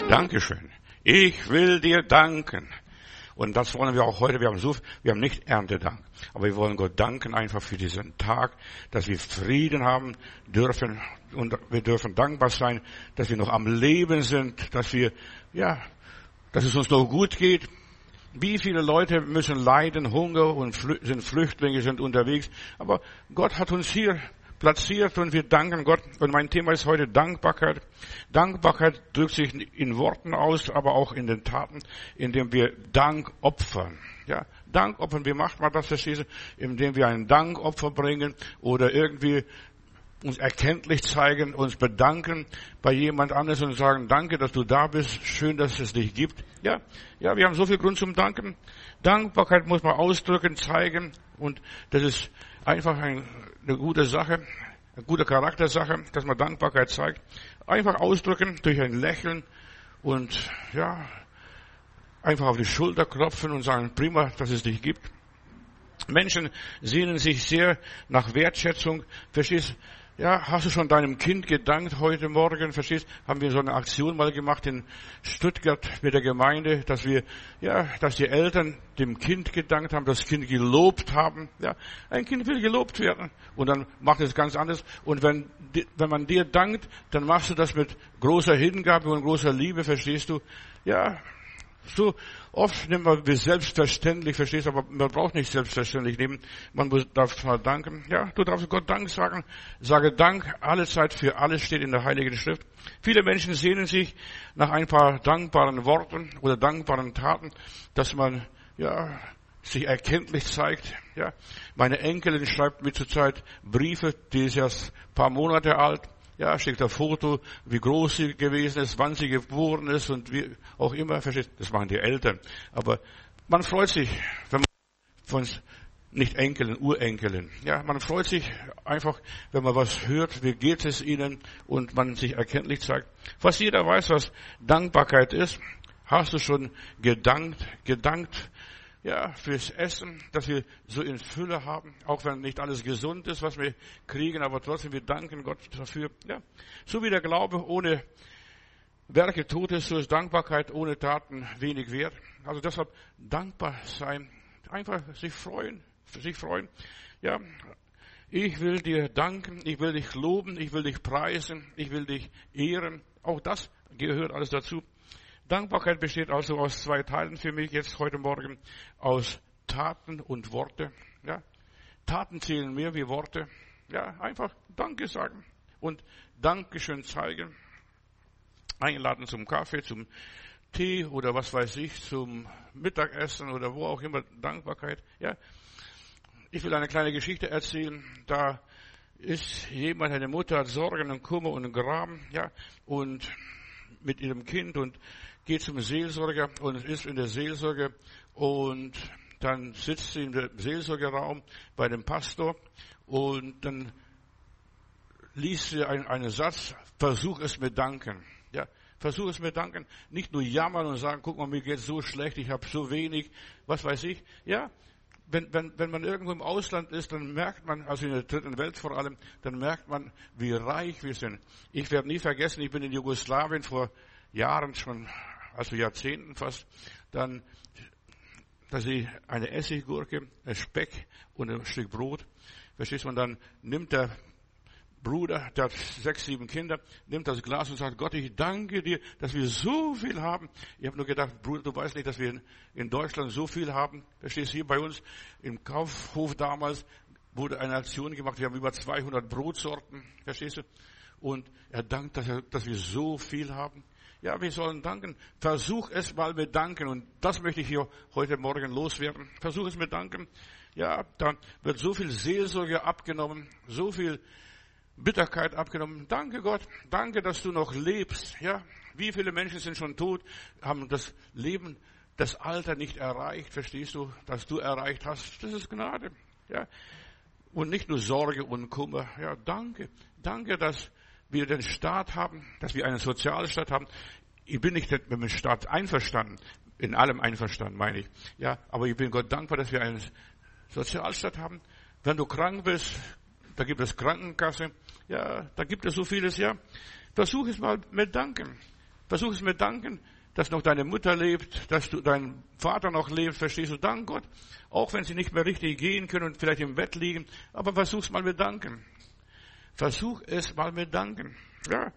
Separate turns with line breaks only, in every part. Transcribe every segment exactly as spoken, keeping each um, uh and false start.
Dankeschön. Ich will dir danken. Und das wollen wir auch heute. Wir haben so, wir haben nicht Erntedank. Aber wir wollen Gott danken einfach für diesen Tag, dass wir Frieden haben dürfen. Und wir dürfen dankbar sein, dass wir noch am Leben sind, dass wir, ja, dass es uns noch gut geht. Wie viele Leute müssen leiden, Hunger und flü- sind Flüchtlinge, sind unterwegs. Aber Gott hat uns hier platziert und wir danken Gott. Und mein Thema ist heute Dankbarkeit. Dankbarkeit drückt sich in Worten aus, aber auch in den Taten, indem wir Dank opfern. Ja, Dank opfern. Wie macht man das, verstehst du? Indem wir ein Dankopfer bringen oder irgendwie uns erkenntlich zeigen, uns bedanken bei jemand anderes und sagen, danke, dass du da bist, schön, dass es dich gibt. Ja, ja, wir haben so viel Grund zum Danken. Dankbarkeit muss man ausdrücken, zeigen und das ist einfach ein, eine gute Sache, eine gute Charaktersache, dass man Dankbarkeit zeigt. Einfach ausdrücken durch ein Lächeln und ja, einfach auf die Schulter klopfen und sagen, prima, dass es dich gibt. Menschen sehnen sich sehr nach Wertschätzung. Verstehst? Ja, hast du schon deinem Kind gedankt heute Morgen? Verstehst? Haben wir so eine Aktion mal gemacht in Stuttgart mit der Gemeinde, dass wir, ja, dass die Eltern dem Kind gedankt haben, das Kind gelobt haben. Ja, ein Kind will gelobt werden. Und dann macht es ganz anders. Und wenn, wenn man dir dankt, dann machst du das mit großer Hingabe und großer Liebe, verstehst du? Ja, so oft nimmt man wie selbstverständlich, verstehst du, aber man braucht nicht selbstverständlich nehmen. Man muss, darf mal danken. Ja, du darfst Gott Dank sagen. Sage Dank, alle Zeit für alles steht in der Heiligen Schrift. Viele Menschen sehnen sich nach ein paar dankbaren Worten oder dankbaren Taten, dass man, ja, sich erkenntlich zeigt. Ja, meine Enkelin schreibt mir zurzeit Briefe, die ist erst ein paar Monate alt. Ja, schickt ein Foto, wie groß sie gewesen ist, wann sie geboren ist und wie auch immer. Versteht? Das machen die Eltern. Aber man freut sich, wenn man von nicht Enkelin, Urenkelin. Ja, man freut sich einfach, wenn man was hört, wie geht es ihnen und man sich erkenntlich zeigt. Fast jeder weiß, was Dankbarkeit ist. Hast du schon gedankt, gedankt, ja, fürs Essen, dass wir so in Fülle haben, auch wenn nicht alles gesund ist, was wir kriegen, aber trotzdem, wir danken Gott dafür. Ja, so wie der Glaube ohne Werke tot ist, so ist Dankbarkeit ohne Taten wenig wert. Also deshalb dankbar sein, einfach sich freuen, sich freuen. Ja, ich will dir danken, ich will dich loben, ich will dich preisen, ich will dich ehren. Auch das gehört alles dazu. Dankbarkeit besteht also aus zwei Teilen für mich jetzt heute Morgen, aus Taten und Worte. Ja, Taten zählen mehr wie Worte. Ja, einfach Danke sagen und Dankeschön zeigen. Einladen zum Kaffee, zum Tee oder was weiß ich, zum Mittagessen oder wo auch immer. Dankbarkeit. Ja, ich will eine kleine Geschichte erzählen. Da ist jemand, eine Mutter hat Sorgen und Kummer und Gram, ja, und mit ihrem Kind und geht zum Seelsorger und ist in der Seelsorge und dann sitzt sie im Seelsorgerraum bei dem Pastor und dann liest sie einen, einen Satz, versuch es mit Danken. Ja, versuch es mit Danken. Nicht nur jammern und sagen, guck mal, mir geht's so schlecht, ich habe so wenig, was weiß ich. Ja, wenn, wenn, wenn man irgendwo im Ausland ist, dann merkt man, also in der dritten Welt vor allem, dann merkt man, wie reich wir sind. Ich werde nie vergessen, ich bin in Jugoslawien vor Jahren schon, also Jahrzehnten fast, dann, dass ich eine Essiggurke, ein Speck und ein Stück Brot, verstehst du, und dann nimmt der Bruder, der hat sechs, sieben Kinder, nimmt das Glas und sagt, Gott, ich danke dir, dass wir so viel haben. Ich habe nur gedacht, Bruder, du weißt nicht, dass wir in Deutschland so viel haben. Verstehst du, hier bei uns im Kaufhof damals wurde eine Aktion gemacht, wir haben über zweihundert Brotsorten, verstehst du? Und er dankt, dass, er, dass wir so viel haben. Ja, wir sollen danken. Versuch es mal mit Danken. Und das möchte ich hier heute Morgen loswerden. Versuch es mit Danken. Ja, dann wird so viel Seelsorge abgenommen, so viel Bitterkeit abgenommen. Danke Gott, danke, dass du noch lebst. Ja, wie viele Menschen sind schon tot, haben das Leben, das Alter nicht erreicht. Verstehst du, dass du erreicht hast? Das ist Gnade. Ja, und nicht nur Sorge und Kummer. Ja, danke, danke, dass wir den Staat haben, dass wir einen Sozialstaat haben. Ich bin nicht mit dem Staat einverstanden, in allem einverstanden, meine ich. Ja, aber ich bin Gott dankbar, dass wir einen Sozialstaat haben. Wenn du krank bist, da gibt es Krankenkasse. Ja, da gibt es so vieles, ja. Versuch es mal mit Danken. Versuch es mit Danken, dass noch deine Mutter lebt, dass du dein Vater noch lebt, verstehst du? Dank Gott. Auch wenn sie nicht mehr richtig gehen können und vielleicht im Bett liegen. Aber versuch es mal mit Danken. Versuch es mal mit Danken. Ja.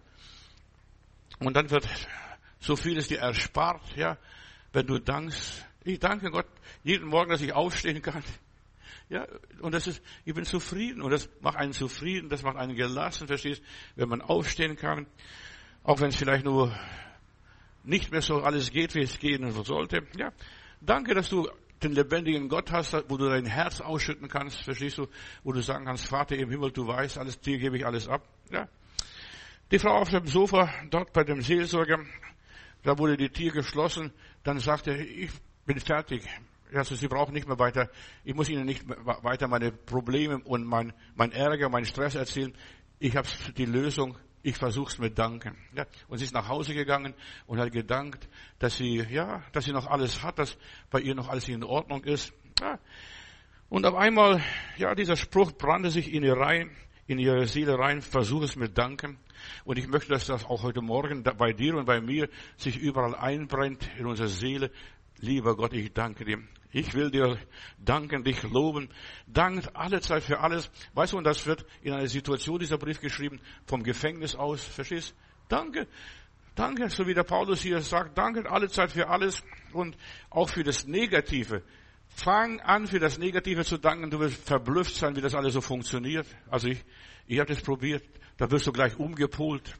Und dann wird so vieles dir erspart, ja, wenn du dankst. Ich danke Gott jeden Morgen, dass ich aufstehen kann. Ja, und das ist, ich bin zufrieden. Und das macht einen zufrieden, das macht einen gelassen, verstehst? Wenn man aufstehen kann. Auch wenn es vielleicht nur nicht mehr so alles geht, wie es gehen sollte. Ja, danke, dass du den lebendigen Gott hast, wo du dein Herz ausschütten kannst, verstehst du? Wo du sagen kannst, Vater im Himmel, du weißt alles, dir gebe ich alles ab. Ja. Die Frau auf dem Sofa, dort bei dem Seelsorger, da wurde die Tür geschlossen, dann sagte er, ich bin fertig. Also Sie brauchen nicht mehr weiter, ich muss Ihnen nicht weiter meine Probleme und mein, mein Ärger, mein Stress erzählen. Ich habe die Lösung, ich versuche es mit Danken. Ja, und sie ist nach Hause gegangen und hat gedankt, dass sie, ja, dass sie noch alles hat, dass bei ihr noch alles in Ordnung ist. Ja. Und auf einmal, ja, dieser Spruch brannte sich in ihr rein, in ihre Seele rein, versuche es mit Danken. Und ich möchte, dass das auch heute Morgen bei dir und bei mir sich überall einbrennt in unsere Seele. Lieber Gott, ich danke dir. Ich will dir danken, dich loben. Dank alle Zeit für alles. Weißt du, und das wird in einer Situation, dieser Brief geschrieben, vom Gefängnis aus. Verstehst? Danke. Danke, so wie der Paulus hier sagt. Danke alle Zeit für alles und auch für das Negative. Fang an, für das Negative zu danken. Du wirst verblüfft sein, wie das alles so funktioniert. Also ich, ich habe das probiert. Da wirst du gleich umgepolt.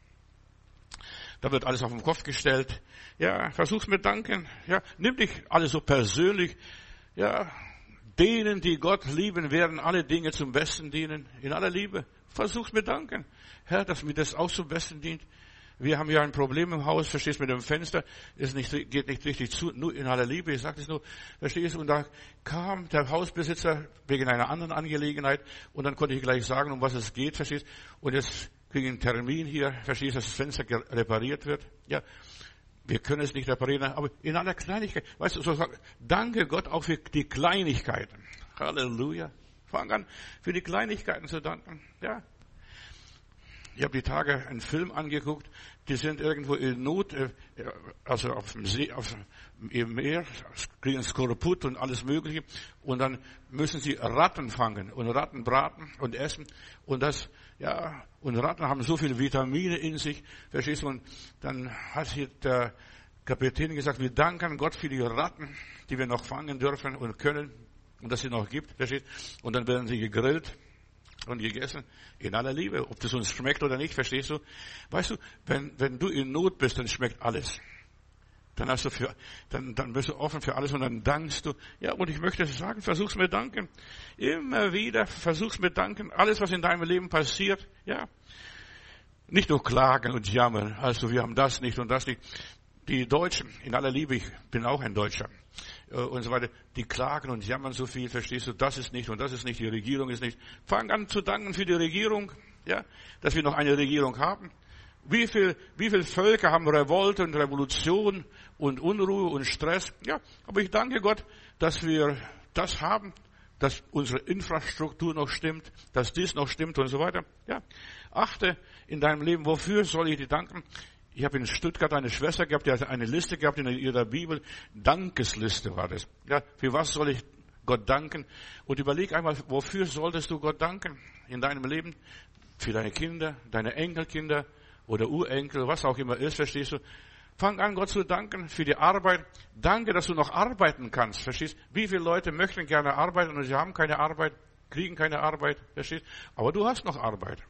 Da wird alles auf den Kopf gestellt. Ja, versuch's mit Danken. Ja, nimm dich alles so persönlich. Ja, denen, die Gott lieben, werden alle Dinge zum Besten dienen. In aller Liebe. Versuch's mit Danken. Herr, dass mir das auch zum Besten dient. Wir haben ja ein Problem im Haus, verstehst du, mit dem Fenster, ist nicht, geht nicht richtig zu, nur in aller Liebe, ich sage das nur, verstehst du, und da kam der Hausbesitzer wegen einer anderen Angelegenheit und dann konnte ich gleich sagen, um was es geht, verstehst du, und jetzt kriege ich einen Termin hier, verstehst du, dass das Fenster repariert wird, ja, wir können es nicht reparieren, aber in aller Kleinigkeit, weißt du, so sagen, danke Gott auch für die Kleinigkeiten, Halleluja, fang an, für die Kleinigkeiten zu danken, ja. Ich habe die Tage einen Film angeguckt, die sind irgendwo in Not, also auf dem See, auf dem Meer, kriegen Skorbut und alles Mögliche. Und dann müssen sie Ratten fangen und Ratten braten und essen. Und das, ja, und Ratten haben so viele Vitamine in sich, verstehst du? Und dann hat hier der Kapitän gesagt, wir danken Gott für die Ratten, die wir noch fangen dürfen und können und dass sie noch gibt, verstehst du? Und dann werden sie gegrillt und gegessen, in aller Liebe, ob das uns schmeckt oder nicht, verstehst du? Weißt du, wenn, wenn du in Not bist, dann schmeckt alles. Dann hast du für, dann, dann bist du offen für alles und dann dankst du. Ja, und ich möchte sagen, versuch's mit Danken. Immer wieder, versuch's mit Danken. Alles, was in deinem Leben passiert, ja. Nicht nur klagen und jammern. Also, wir haben das nicht und das nicht. Die Deutschen, in aller Liebe, ich bin auch ein Deutscher, und so weiter, die klagen und jammern so viel, verstehst du, das ist nicht und das ist nicht, die Regierung ist nicht. Fang an zu danken für die Regierung, ja, dass wir noch eine Regierung haben. Wie viel, wie viel Völker haben Revolte und Revolution und Unruhe und Stress, ja, aber ich danke Gott, dass wir das haben, dass unsere Infrastruktur noch stimmt, dass dies noch stimmt und so weiter, ja. Achte in deinem Leben, wofür soll ich dir danken? Ich habe in Stuttgart eine Schwester gehabt, die hat eine Liste gehabt in ihrer Bibel. Dankesliste war das. Ja, für was soll ich Gott danken? Und überleg einmal, wofür solltest du Gott danken in deinem Leben? Für deine Kinder, deine Enkelkinder oder Urenkel, was auch immer ist, verstehst du? Fang an, Gott zu danken für die Arbeit. Danke, dass du noch arbeiten kannst, verstehst du? Wie viele Leute möchten gerne arbeiten und sie haben keine Arbeit, kriegen keine Arbeit, verstehst du? Aber du hast noch Arbeit.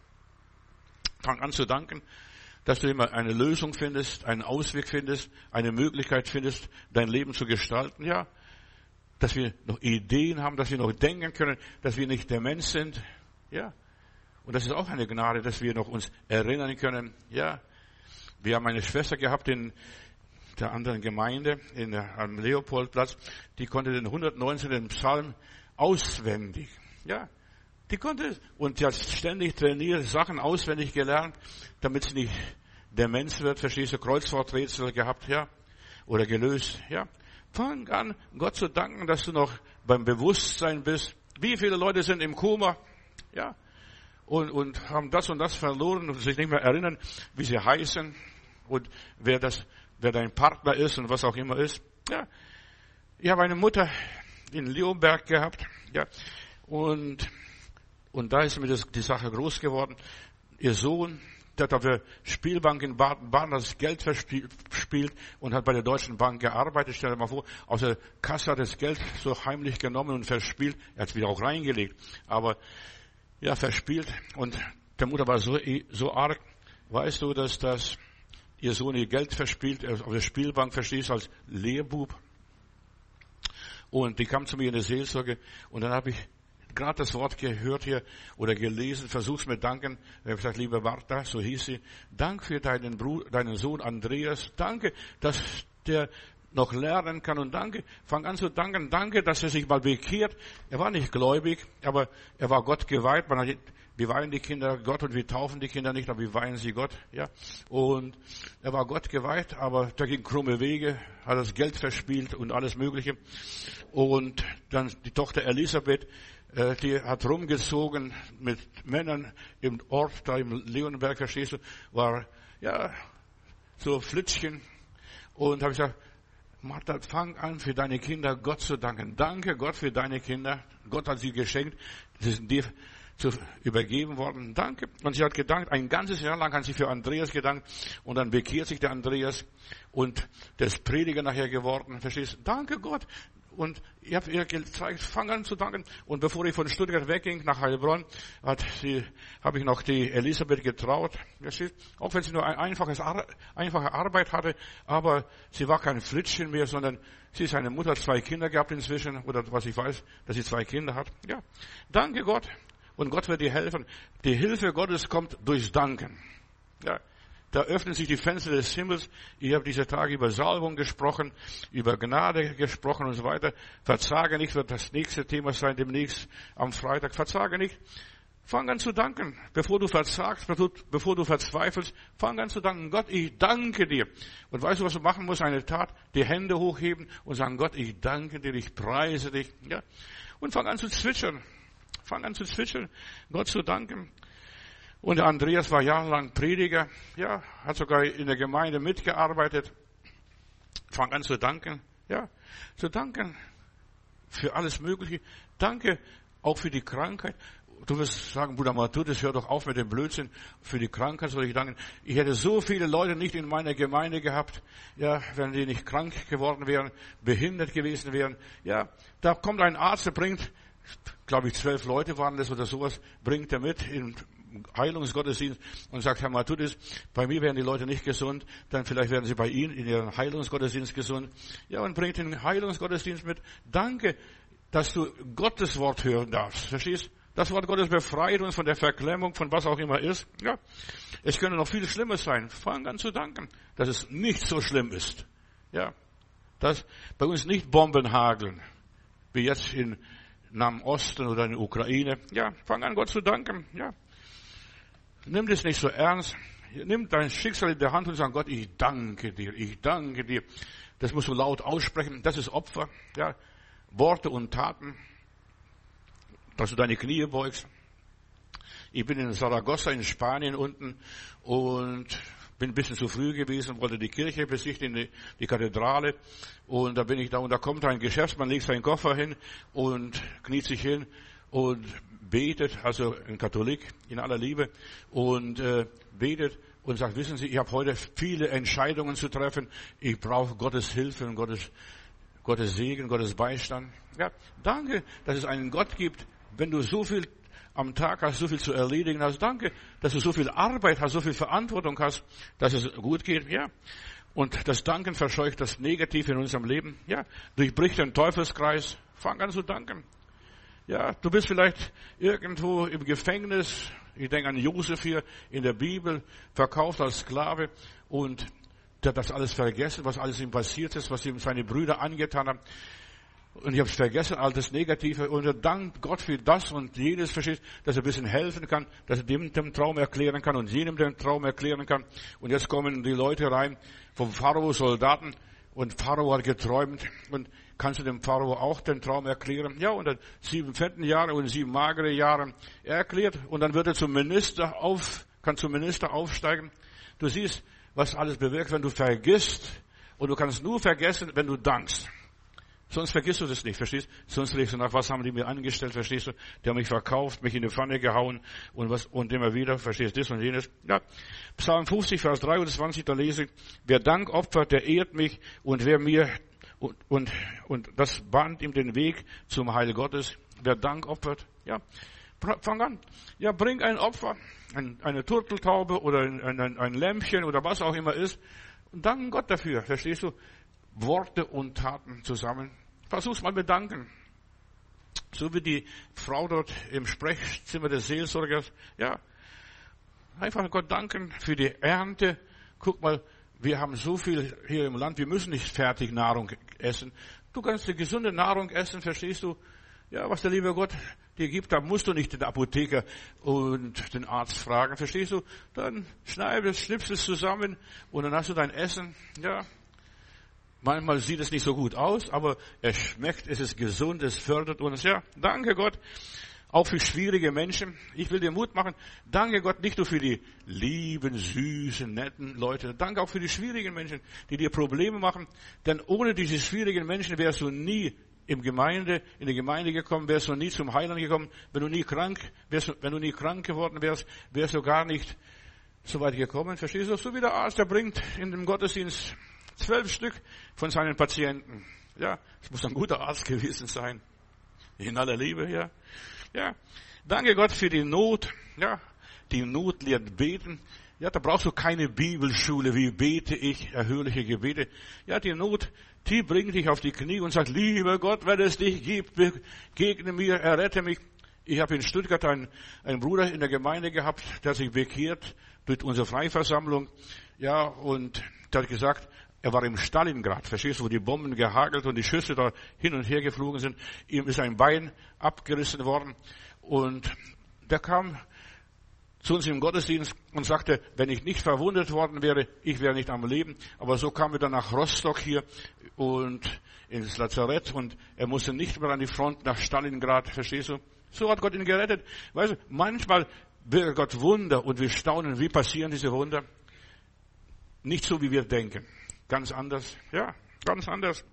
Fang an zu danken, dass du immer eine Lösung findest, einen Ausweg findest, eine Möglichkeit findest, dein Leben zu gestalten, ja. Dass wir noch Ideen haben, dass wir noch denken können, dass wir nicht der Mensch sind, ja. Und das ist auch eine Gnade, dass wir noch uns erinnern können, ja. Wir haben eine Schwester gehabt in der anderen Gemeinde, in der, am Leopoldplatz, die konnte den hundertneunzehnten Psalm auswendig, ja. Die konnte, und sie hat ständig trainiert, Sachen auswendig gelernt, damit sie nicht Demenz wird, verstehst du, Kreuzworträtsel gehabt, ja, oder gelöst, ja. Fang an, Gott zu danken, dass du noch beim Bewusstsein bist. Wie viele Leute sind im Koma, ja, und, und haben das und das verloren und sich nicht mehr erinnern, wie sie heißen und wer das, wer dein Partner ist und was auch immer ist. Ja, ich habe eine Mutter in Leonberg gehabt, ja, und und da ist mir das, die Sache groß geworden. Ihr Sohn, der hat auf der Spielbank in Baden-Baden das Geld verspielt und hat bei der Deutschen Bank gearbeitet. Stell dir mal vor, aus der Kasse hat das Geld so heimlich genommen und verspielt. Er hat es wieder auch reingelegt, aber ja, verspielt. Und der Mutter war so, so arg. Weißt du, dass das ihr Sohn ihr Geld verspielt, auf der Spielbank verstehst als Lehrbub? Und die kam zu mir in der Seelsorge und dann habe ich gerade das Wort gehört hier oder gelesen, versuch's mit Danken. Ich habe gesagt, liebe Martha, so hieß sie, Dank für deinen Bruder, deinen Sohn Andreas. Danke, dass der noch lernen kann und danke, fang an zu danken. Danke, dass er sich mal bekehrt. Er war nicht gläubig, aber er war Gott geweiht. Man hat, wir weihen die Kinder Gott und wir taufen die Kinder nicht, aber wir weihen sie Gott, ja. Und er war Gott geweiht, aber da ging krumme Wege, hat das Geld verspielt und alles Mögliche. Und dann die Tochter Elisabeth, die hat rumgezogen mit Männern im Ort, da im Leonberg, verstehst du, war, ja, so Flitzchen. Und habe ich gesagt, Martha, fang an, für deine Kinder Gott zu danken. Danke Gott für deine Kinder. Gott hat sie geschenkt. Sie sind dir zu übergeben worden. Danke. Und sie hat gedankt, ein ganzes Jahr lang hat sie für Andreas gedankt. Und dann bekehrt sich der Andreas und der ist Prediger nachher geworden. Verstehst du? Danke Gott. Und ich habe ihr gezeigt, fang an zu danken. Und bevor ich von Stuttgart wegging nach Heilbronn, hat sie, habe ich noch die Elisabeth getraut. Auch wenn sie nur ein einfaches, einfache Arbeit hatte, aber sie war kein Flittchen mehr, sondern sie ist eine Mutter, hat zwei Kinder gehabt inzwischen, oder was ich weiß, dass sie zwei Kinder hat. Ja, danke Gott. Und Gott wird dir helfen. Die Hilfe Gottes kommt durchs Danken. Ja. Da öffnen sich die Fenster des Himmels. Ich habe diese Tage über Salbung gesprochen, über Gnade gesprochen und so weiter. Verzage nicht, wird das nächste Thema sein, demnächst am Freitag. Verzage nicht. Fang an zu danken. Bevor du verzagst, bevor du verzweifelst, fang an zu danken. Gott, ich danke dir. Und weißt du, was du machen musst? Eine Tat, die Hände hochheben und sagen, Gott, ich danke dir, ich preise dich. Ja. Und fang an zu zwitschern. Fang an zu zwitschern, Gott zu danken. Und der Andreas war jahrelang Prediger, ja, hat sogar in der Gemeinde mitgearbeitet. Fang an zu danken, ja, zu danken für alles Mögliche. Danke auch für die Krankheit. Du wirst sagen, Bruder Matthäus, hör doch auf mit dem Blödsinn. Für die Krankheit soll ich danken. Ich hätte so viele Leute nicht in meiner Gemeinde gehabt, ja, wenn die nicht krank geworden wären, behindert gewesen wären. Ja, da kommt ein Arzt, der bringt, glaube ich, zwölf Leute waren das oder sowas, bringt er mit in Heilungsgottesdienst und sagt, Herr Matthäus, bei mir werden die Leute nicht gesund, dann vielleicht werden sie bei Ihnen in Ihrem Heilungsgottesdienst gesund. Ja, und bringt den Heilungsgottesdienst mit. Danke, dass du Gottes Wort hören darfst. Verstehst? Das Wort Gottes befreit uns von der Verklemmung, von was auch immer ist. Ja, es könnte noch viel Schlimmes sein. Fang an zu danken, dass es nicht so schlimm ist. Ja, dass bei uns nicht Bomben hageln, wie jetzt in Nahen Osten oder in der Ukraine. Ja, fang an, Gott zu danken. Ja. Nimm das nicht so ernst. Nimm dein Schicksal in der Hand und sag, Gott, ich danke dir, ich danke dir. Das musst du laut aussprechen. Das ist Opfer. Ja, Worte und Taten. Dass du deine Knie beugst. Ich bin in Saragossa in Spanien unten und bin ein bisschen zu früh gewesen, wollte die Kirche besichtigen, die, die Kathedrale. Und da bin ich da und da kommt ein Geschäftsmann, legt seinen Koffer hin und kniet sich hin und betet, also ein Katholik in aller Liebe, und äh, betet und sagt, wissen Sie, ich habe heute viele Entscheidungen zu treffen. Ich brauche Gottes Hilfe und Gottes, Gottes Segen, Gottes Beistand. Ja, danke, dass es einen Gott gibt, wenn du so viel am Tag hast, so viel zu erledigen hast. Danke, dass du so viel Arbeit hast, so viel Verantwortung hast, dass es gut geht. Ja. Und das Danken verscheucht das Negative in unserem Leben. Ja. Durchbricht den Teufelskreis. Fang an zu danken. Ja, du bist vielleicht irgendwo im Gefängnis. Ich denke an Josef hier in der Bibel, verkauft als Sklave, und der hat das alles vergessen, was alles ihm passiert ist, was ihm seine Brüder angetan haben. Und ich habe es vergessen, all das Negative. Und er dankt Gott für das und jenes, versteht, dass er ein bisschen helfen kann, dass er dem den Traum erklären kann und jenem den Traum erklären kann. Und jetzt kommen die Leute rein vom Pharao, Soldaten, und Pharao hat geträumt. Und kannst du dem Pharao auch den Traum erklären? Ja, und dann sieben fetten Jahre und sieben magere Jahre. Er erklärt, und dann wird er zum Minister auf, kann zum Minister aufsteigen. Du siehst, was alles bewirkt, wenn du vergisst. Und du kannst nur vergessen, wenn du dankst. Sonst vergisst du das nicht, verstehst du? Sonst legst du nach, was haben die mir angestellt, verstehst du? Die haben mich verkauft, mich in die Pfanne gehauen und was, und immer wieder, verstehst du, das und jenes. Ja. Psalm fünfzig, Vers dreiundzwanzig, da lese ich, wer Dank opfert, der ehrt mich und wer mir, und, und, und das bahnt ihm den Weg zum Heil Gottes. Wer Dank opfert, ja. Fang an. Ja, bring ein Opfer, ein, eine Turteltaube oder ein, ein, ein Lämpchen oder was auch immer ist. Und danken Gott dafür, verstehst du? Worte und Taten zusammen. Versuch's mal mit Danken. So wie die Frau dort im Sprechzimmer des Seelsorgers. Ja, einfach Gott danken für die Ernte. Guck mal, wir haben so viel hier im Land, wir müssen nicht fertig Nahrung essen. Du kannst die gesunde Nahrung essen, verstehst du? Ja, was der liebe Gott dir gibt, da musst du nicht den Apotheker und den Arzt fragen, verstehst du? Dann schneidest, schnippst es zusammen und dann hast du dein Essen. Ja, manchmal sieht es nicht so gut aus, aber es schmeckt, es ist gesund, es fördert uns. Ja, danke Gott, auch für schwierige Menschen. Ich will dir Mut machen. Danke Gott nicht nur für die lieben, süßen, netten Leute. Danke auch für die schwierigen Menschen, die dir Probleme machen. Denn ohne diese schwierigen Menschen wärst du nie im Gemeinde, in die Gemeinde gekommen, wärst du nie zum Heiland gekommen. Wenn du nie krank, wärst du, wenn du nie krank geworden wärst, wärst du gar nicht so weit gekommen. Verstehst du? So wie der Arzt, der bringt in dem Gottesdienst zwölf Stück von seinen Patienten. Ja, es muss ein guter Arzt gewesen sein. In aller Liebe, ja. Ja. Danke Gott für die Not. Ja. Die Not lehrt beten. Ja, da brauchst du keine Bibelschule, wie bete ich, erhörliche Gebete. Ja, die Not, die bringt dich auf die Knie und sagt, lieber Gott, wenn es dich gibt, begegne mir, errette mich. Ich habe in Stuttgart einen, einen Bruder in der Gemeinde gehabt, der sich bekehrt durch unsere Freiversammlung. Ja, und der hat gesagt, er war im Stalingrad, verstehst du, wo die Bomben gehagelt und die Schüsse da hin und her geflogen sind. Ihm ist ein Bein abgerissen worden und der kam zu uns im Gottesdienst und sagte, wenn ich nicht verwundet worden wäre, ich wäre nicht am Leben. Aber so kamen wir dann nach Rostock hier und ins Lazarett und er musste nicht mehr an die Front nach Stalingrad, verstehst du? So hat Gott ihn gerettet. Weißt du, manchmal wirkt Gott Wunder und wir staunen, wie passieren diese Wunder? Nicht so, wie wir denken. Ganz anders. Ja, ganz anders.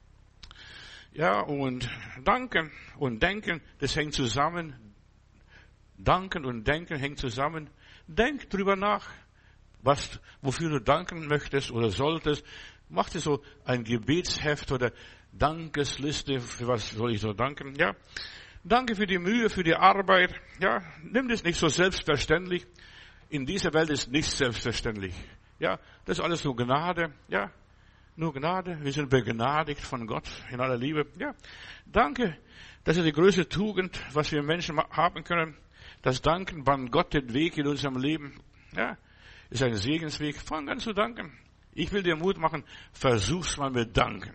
Ja, und danken und denken, das hängt zusammen. Danken und Denken hängt zusammen. Denk drüber nach, was, wofür du danken möchtest oder solltest. Mach dir so ein Gebetsheft oder Dankesliste, für was soll ich so danken? Ja. Danke für die Mühe, für die Arbeit. Ja. Nimm das nicht so selbstverständlich. In dieser Welt ist nichts selbstverständlich. Ja. Das ist alles nur Gnade. Ja. Nur Gnade. Wir sind begnadigt von Gott in aller Liebe. Ja. Danke. Das ist die größte Tugend, was wir Menschen haben können. Das Danken bahnt Gott den Weg in unserem Leben. Ja, ist ein Segensweg. Fang an zu danken. Ich will dir Mut machen. Versuch's mal mit Danken.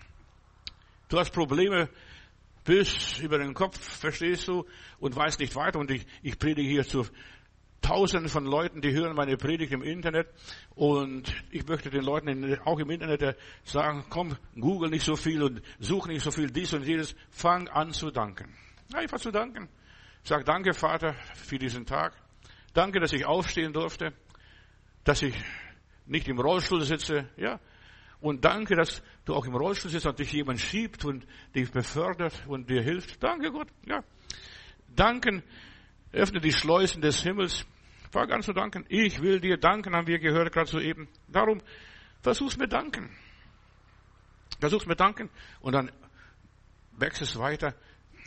Du hast Probleme bis über den Kopf, verstehst du, und weißt nicht weiter. Und ich, ich predige hier zu Tausenden von Leuten, die hören meine Predigt im Internet. Und ich möchte den Leuten auch im Internet sagen, komm, google nicht so viel und such nicht so viel dies und jenes. Fang an zu danken. Einfach zu danken. Sag danke, Vater, für diesen Tag. Danke, dass ich aufstehen durfte, dass ich nicht im Rollstuhl sitze, ja. Und danke, dass du auch im Rollstuhl sitzt und dich jemand schiebt und dich befördert und dir hilft. Danke, Gott, ja. Danken, öffne die Schleusen des Himmels. Fang an zu danken. Ich will dir danken, haben wir gehört gerade soeben. Darum, versuch's mit Danken. Versuch's mit Danken. Und dann wächst es weiter.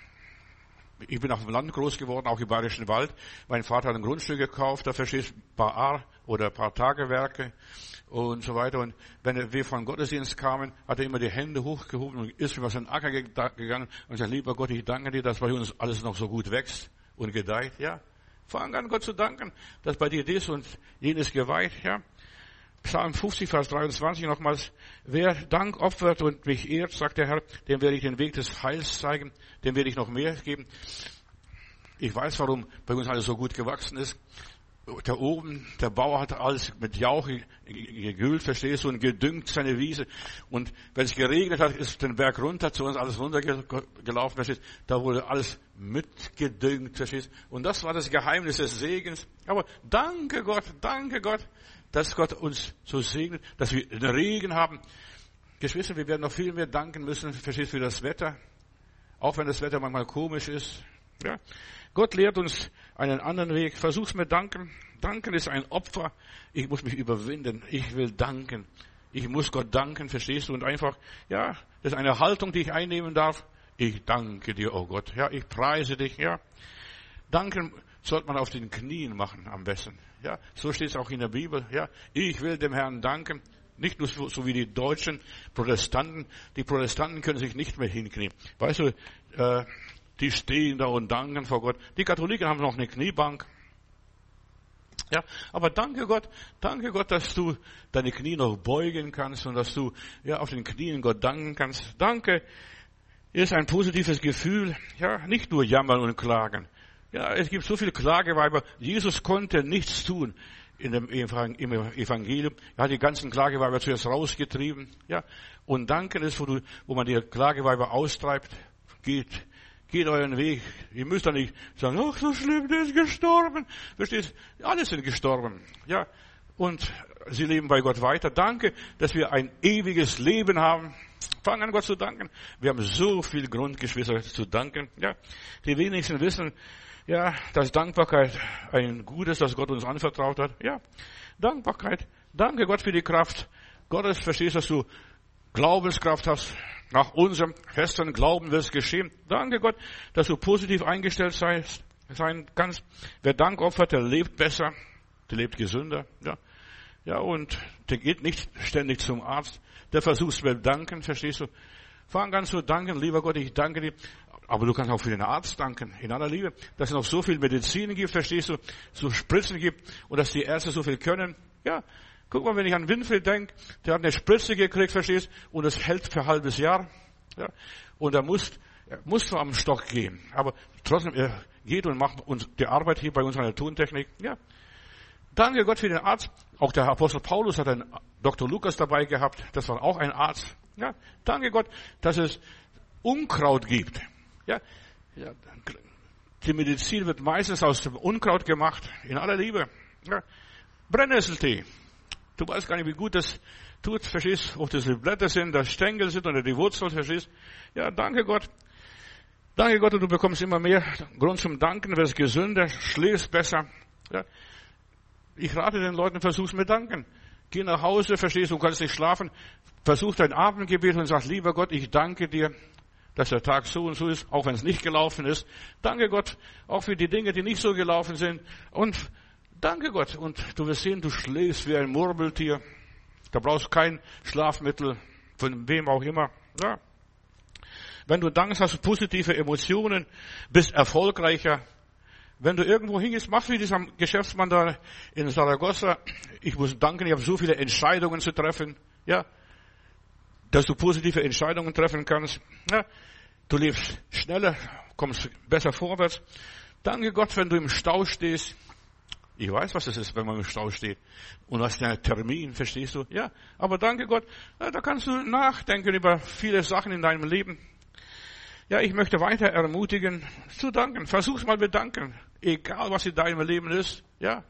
Ich bin auf dem Land groß geworden, auch im Bayerischen Wald. Mein Vater hat ein Grundstück gekauft, da verstehst du, ein paar Ar- oder ein paar Tagewerke und so weiter. Und wenn wir von Gottesdienst kamen, hat er immer die Hände hochgehoben und ist über seinen Acker gegangen und sagt, lieber Gott, ich danke dir, dass bei uns alles noch so gut wächst und gedeiht. Ja, fang an, Gott zu danken, dass bei dir dies und jenes geweiht. Ja, Psalm fünfzig, Vers dreiundzwanzig nochmals. Wer Dank opfert und mich ehrt, sagt der Herr, dem werde ich den Weg des Heils zeigen, dem werde ich noch mehr geben. Ich weiß, warum bei uns alles so gut gewachsen ist. Da oben, der Bauer hat alles mit Jauch gegült, verstehst du, und gedüngt seine Wiese. Und wenn es geregnet hat, ist den Berg runter, zu uns alles runtergelaufen, verstehst du. Da wurde alles mitgedüngt, verstehst du. Und das war das Geheimnis des Segens. Aber danke Gott, danke Gott. dass Gott uns so segnet, dass wir den Regen haben. Geschwister, wir werden noch viel mehr danken müssen, verstehst du, für das Wetter. Auch wenn das Wetter manchmal komisch ist. Ja. Gott lehrt uns einen anderen Weg. Versuch's mit Danken. Danken ist ein Opfer. Ich muss mich überwinden. Ich will danken. Ich muss Gott danken, verstehst du? Und einfach, ja, das ist eine Haltung, die ich einnehmen darf. Ich danke dir, oh Gott. Ja, ich preise dich, ja. Danken sollte man auf den Knien machen am besten. Ja, so steht es auch in der Bibel. Ja, ich will dem Herrn danken. Nicht nur so, so wie die deutschen Protestanten. Die Protestanten können sich nicht mehr hinknien. Weißt du, äh, die stehen da und danken vor Gott. Die Katholiken haben noch eine Kniebank. Ja, aber danke Gott, danke Gott, dass du deine Knie noch beugen kannst und dass du ja auf den Knien Gott danken kannst. Danke ist ein positives Gefühl. Ja, nicht nur jammern und klagen. Ja, es gibt so viele Klageweiber. Jesus konnte nichts tun in dem Evangelium. Er hat die ganzen Klageweiber zuerst rausgetrieben. Ja, und danken ist, wo, du, wo man die Klageweiber austreibt. Geht, geht euren Weg. Ihr müsst da nicht sagen, ach, so schlimm, der ist gestorben. Verstehst? Alle sind gestorben. Ja, und sie leben bei Gott weiter. Danke, dass wir ein ewiges Leben haben. Fang an, Gott zu danken. Wir haben so viel Grund, Geschwister, zu danken. Ja, die wenigsten wissen, ja, dass Dankbarkeit ein Gutes, das Gott uns anvertraut hat. Ja, Dankbarkeit. Danke Gott für die Kraft Gottes. Verstehst, dass du Glaubenskraft hast. Nach unserem festen Glauben wird es geschehen. Danke Gott, dass du positiv eingestellt seist, sein kannst. Wer Dank opfert, der lebt besser, der lebt gesünder. Ja, ja, und der geht nicht ständig zum Arzt. Der versucht mit Danken, verstehst du? Fang an zu danken, lieber Gott, ich danke dir. Aber du kannst auch für den Arzt danken, in aller Liebe, dass es noch so viel Medizin gibt, verstehst du, so Spritzen gibt und dass die Ärzte so viel können. Ja, guck mal, wenn ich an Winfried denke, der hat eine Spritze gekriegt, verstehst du, und es hält für ein halbes Jahr. Ja, und er muss, er muss zwar am Stock gehen, aber trotzdem, er geht und macht uns die Arbeit hier bei uns an der Tontechnik. Ja, danke Gott für den Arzt. Auch der Apostel Paulus hat einen Doktor Lukas dabei gehabt, das war auch ein Arzt. Ja, danke Gott, dass es Unkraut gibt. Ja, ja, die Medizin wird meistens aus dem Unkraut gemacht, in aller Liebe. Ja, Brennnesseltee. Du weißt gar nicht, wie gut das tut, verstehst, ob das die Blätter sind, das Stängel sind oder die Wurzeln, verstehst. Ja, danke Gott. Danke Gott, und du bekommst immer mehr Grund zum Danken, wirst gesünder, schläfst besser. Ja. Ich rate den Leuten, versuch's mit Danken. Geh nach Hause, verstehst, du kannst nicht schlafen. Versuch dein Abendgebet und sag, lieber Gott, ich danke dir, dass der Tag so und so ist, auch wenn es nicht gelaufen ist. Danke Gott, auch für die Dinge, die nicht so gelaufen sind. Und danke Gott. Und du wirst sehen, du schläfst wie ein Murmeltier. Da brauchst du kein Schlafmittel, von wem auch immer. Ja. Wenn du dankst, hast du positive Emotionen, bist erfolgreicher. Wenn du irgendwo hingehst, mach wie dieser Geschäftsmann da in Saragossa. Ich muss danken, ich habe so viele Entscheidungen zu treffen. Ja, dass du positive Entscheidungen treffen kannst. Ja, du lebst schneller, kommst besser vorwärts. Danke Gott, wenn du im Stau stehst. Ich weiß, was es ist, wenn man im Stau steht. Und hast einen Termin, verstehst du? Ja, aber danke Gott, ja, da kannst du nachdenken über viele Sachen in deinem Leben. Ja, ich möchte weiter ermutigen, zu danken. Versuch's mal mit Danken. Egal, was in deinem Leben ist. Ja.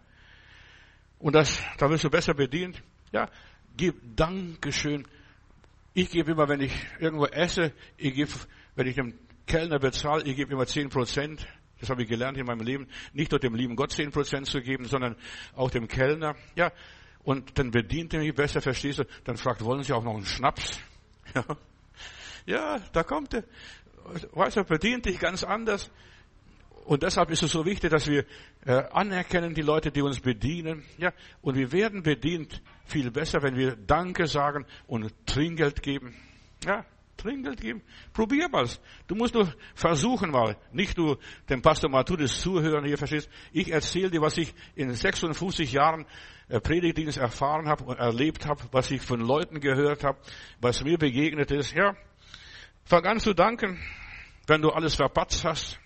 Und das, da wirst du besser bedient. Ja. Gib Dankeschön. Ich gebe immer, wenn ich irgendwo esse, ich gebe, wenn ich dem Kellner bezahle, ich gebe immer zehn Prozent. Das habe ich gelernt in meinem Leben. Nicht nur dem lieben Gott zehn Prozent zu geben, sondern auch dem Kellner. Ja. Und dann bedient er mich besser, verstehst du? Dann fragt, wollen Sie auch noch einen Schnaps? Ja. Ja, da kommt er. Weißt du, bedient dich ganz anders. Und deshalb ist es so wichtig, dass wir äh, anerkennen, die Leute, die uns bedienen. Ja, und wir werden bedient viel besser, wenn wir Danke sagen und Trinkgeld geben. Ja, Trinkgeld geben. Probier mal. Du musst nur versuchen mal. Nicht nur dem Pastor Matthäus zuhören, hier verstehst. Ich erzähle dir, was ich in sechsundfünfzig Jahren äh, Predigtdienst erfahren habe und erlebt habe, was ich von Leuten gehört habe, was mir begegnet ist. Ja, fang an zu danken, wenn du alles verpatzt hast.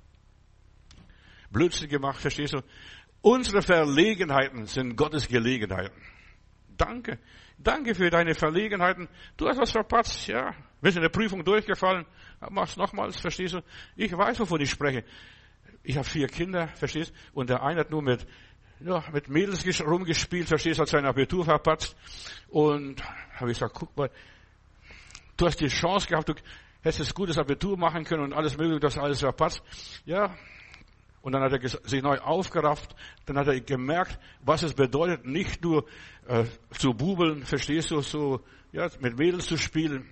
Blödsinn gemacht, verstehst du? Unsere Verlegenheiten sind Gottes Gelegenheiten. Danke. Danke für deine Verlegenheiten. Du hast was verpatzt, ja. Bist in der Prüfung durchgefallen. Mach's nochmals, verstehst du? Ich weiß, wovon ich spreche. Ich habe vier Kinder, verstehst du? Und der eine hat nur mit ja, mit Mädels gesch- rumgespielt, verstehst du, hat sein Abitur verpatzt. Und habe ich gesagt, guck mal, du hast die Chance gehabt, du hättest ein gutes Abitur machen können und alles mögliche, das alles verpasst. Ja. Und dann hat er ges- sich neu aufgerafft. Dann hat er gemerkt, was es bedeutet, nicht nur äh, zu bubeln, verstehst du, so, ja, mit Mädels zu spielen.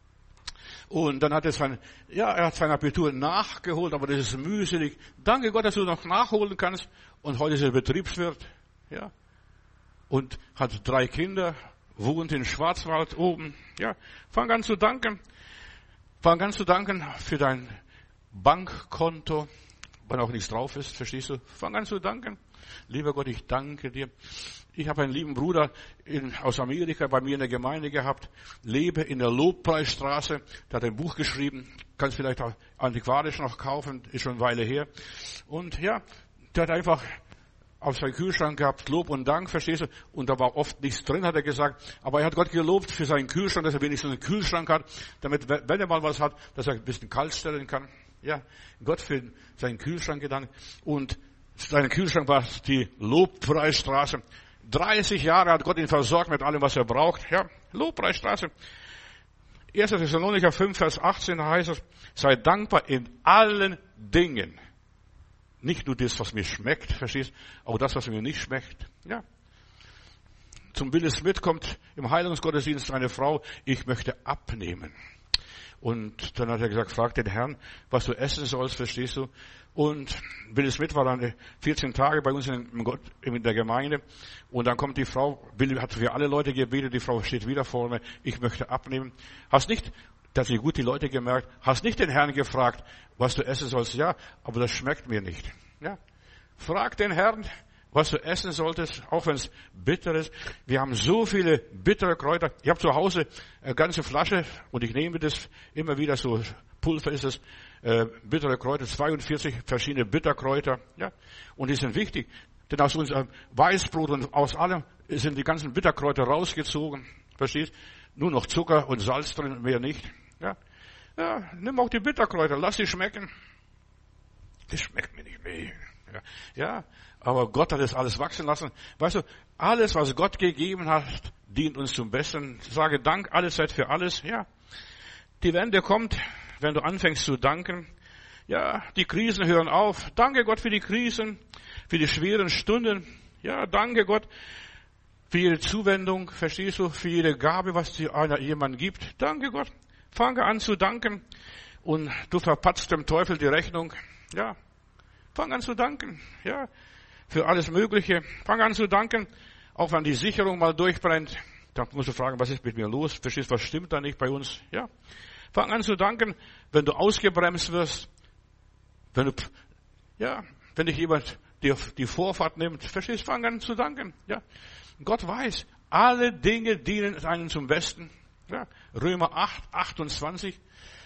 Und dann hat er sein, ja, er hat sein Abitur nachgeholt, aber das ist mühselig. Danke Gott, dass du noch nachholen kannst. Und heute ist er Betriebswirt, ja. Und hat drei Kinder, wohnt in Schwarzwald oben, ja. Fang an zu danken. Fang an zu danken für dein Bankkonto, wenn auch nichts drauf ist, verstehst du? Fang an zu danken. Lieber Gott, ich danke dir. Ich habe einen lieben Bruder in, aus Amerika bei mir in der Gemeinde gehabt, lebe in der Lobpreisstraße. Der hat ein Buch geschrieben, kannst vielleicht auch antiquarisch noch kaufen, ist schon eine Weile her. Und ja, der hat einfach auf seinem Kühlschrank gehabt, Lob und Dank, verstehst du? Und da war oft nichts drin, hat er gesagt. Aber er hat Gott gelobt für seinen Kühlschrank, dass er wenigstens einen Kühlschrank hat, damit, wenn er mal was hat, dass er ein bisschen kalt stellen kann. Ja, Gott für seinen Kühlschrank gedankt. Und sein Kühlschrank war die Lobpreisstraße. dreißig Jahre hat Gott ihn versorgt mit allem, was er braucht. Ja, Lobpreisstraße. erster Thessalonicher fünf, Vers achtzehn heißt es, sei dankbar in allen Dingen. Nicht nur das, was mir schmeckt, verstehst du, aber das, was mir nicht schmeckt. Ja. Zum Billy Smith kommt im Heilungsgottesdienst eine Frau, ich möchte abnehmen. Und dann hat er gesagt, frag den Herrn, was du essen sollst, verstehst du? Und Billy Smith war dann vierzehn Tage bei uns in, in der Gemeinde. Und dann kommt die Frau, Billy hat für alle Leute gebetet, die Frau steht wieder vor mir, ich möchte abnehmen. Hast nicht, dass sie gut die Leute gemerkt, hast nicht den Herrn gefragt, was du essen sollst? Ja, aber das schmeckt mir nicht. Ja, frag den Herrn, was du essen solltest, auch wenn es bitter ist. Wir haben so viele bittere Kräuter. Ich habe zu Hause eine ganze Flasche und ich nehme das immer wieder, so Pulver ist es, äh, bittere Kräuter, zweiundvierzig verschiedene Bitterkräuter. Ja, und die sind wichtig, denn aus unserem Weißbrot und aus allem sind die ganzen Bitterkräuter rausgezogen. Verstehst? Nur noch Zucker und Salz drin, mehr nicht. Ja, ja, nimm auch die Bitterkräuter, lass sie schmecken. Das schmeckt mir nicht mehr. Ja, ja, aber Gott hat es alles wachsen lassen. Weißt du, alles, was Gott gegeben hat, dient uns zum Besten. Sage Dank, alles Zeit für alles. Ja, die Wende kommt, wenn du anfängst zu danken. Ja, die Krisen hören auf. Danke Gott für die Krisen, für die schweren Stunden. Ja, danke Gott für jede Zuwendung, verstehst du, für jede Gabe, was dir einer jemand gibt. Danke Gott. Fange an zu danken und du verpatzt dem Teufel die Rechnung. Ja, fang an zu danken. Ja, für alles Mögliche. Fang an zu danken, auch wenn die Sicherung mal durchbrennt. Da musst du fragen, was ist mit mir los? Verstehst, was stimmt da nicht bei uns? Ja, fang an zu danken, wenn du ausgebremst wirst. Wenn du, ja, wenn dich jemand dir die Vorfahrt nimmt. Verstehst, fang an zu danken. Ja, Gott weiß, alle Dinge dienen einem zum Besten. Ja, Römer acht, achtundzwanzig.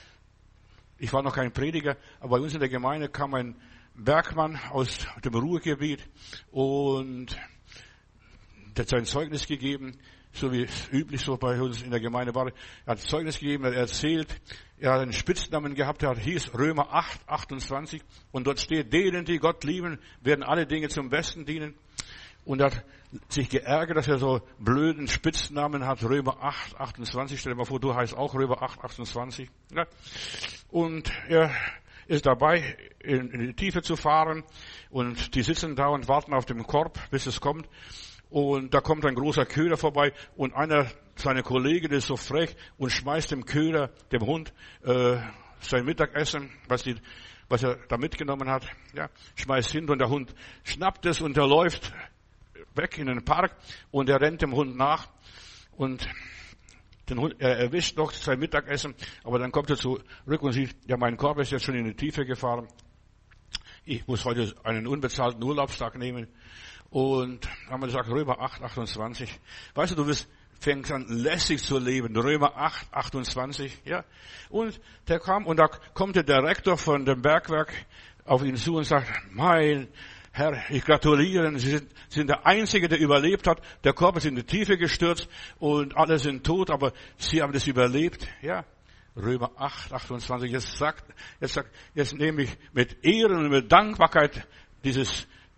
Ich war noch kein Prediger, aber bei uns in der Gemeinde kam ein Bergmann aus dem Ruhrgebiet und der hat sein Zeugnis gegeben, so wie es üblich so bei uns in der Gemeinde war. Er hat Zeugnis gegeben, er hat erzählt, er hat einen Spitznamen gehabt, der hieß Römer acht, achtundzwanzig und dort steht, denen, die Gott lieben, werden alle Dinge zum Besten dienen. Und er hat sich geärgert, dass er so blöden Spitznamen hat, Römer acht, achtundzwanzig. Stell dir mal vor, du heißt auch Römer acht, achtundzwanzig. Ja. Und er ist dabei, in, in die Tiefe zu fahren. Und die sitzen da und warten auf dem Korb, bis es kommt. Und da kommt ein großer Köder vorbei. Und einer seiner Kollegen ist so frech und schmeißt dem Köder, dem Hund, äh, sein Mittagessen, was die, was er da mitgenommen hat, ja, schmeißt hin. Und der Hund schnappt es und er läuft weg in den Park und er rennt dem Hund nach und den Hund, er erwischt noch sein Mittagessen, aber dann kommt er zurück und sieht, ja, mein Korb ist jetzt schon in die Tiefe gefahren. Ich muss heute einen unbezahlten Urlaubstag nehmen. Und haben wir gesagt, Römer acht, achtundzwanzig. Weißt du, du wirst, fängst an, lässig zu leben. Römer acht, achtundzwanzig, ja. Und der kam, und da kommt der Direktor von dem Bergwerk auf ihn zu und sagt, mein Herr, ich gratuliere, Sie sind, Sie sind der Einzige, der überlebt hat. Der Korb ist in die Tiefe gestürzt und alle sind tot, aber Sie haben das überlebt. Ja, Römer acht, achtundzwanzig. Jetzt sagt, jetzt sagt, jetzt nehme ich mit Ehren und mit Dankbarkeit dieses,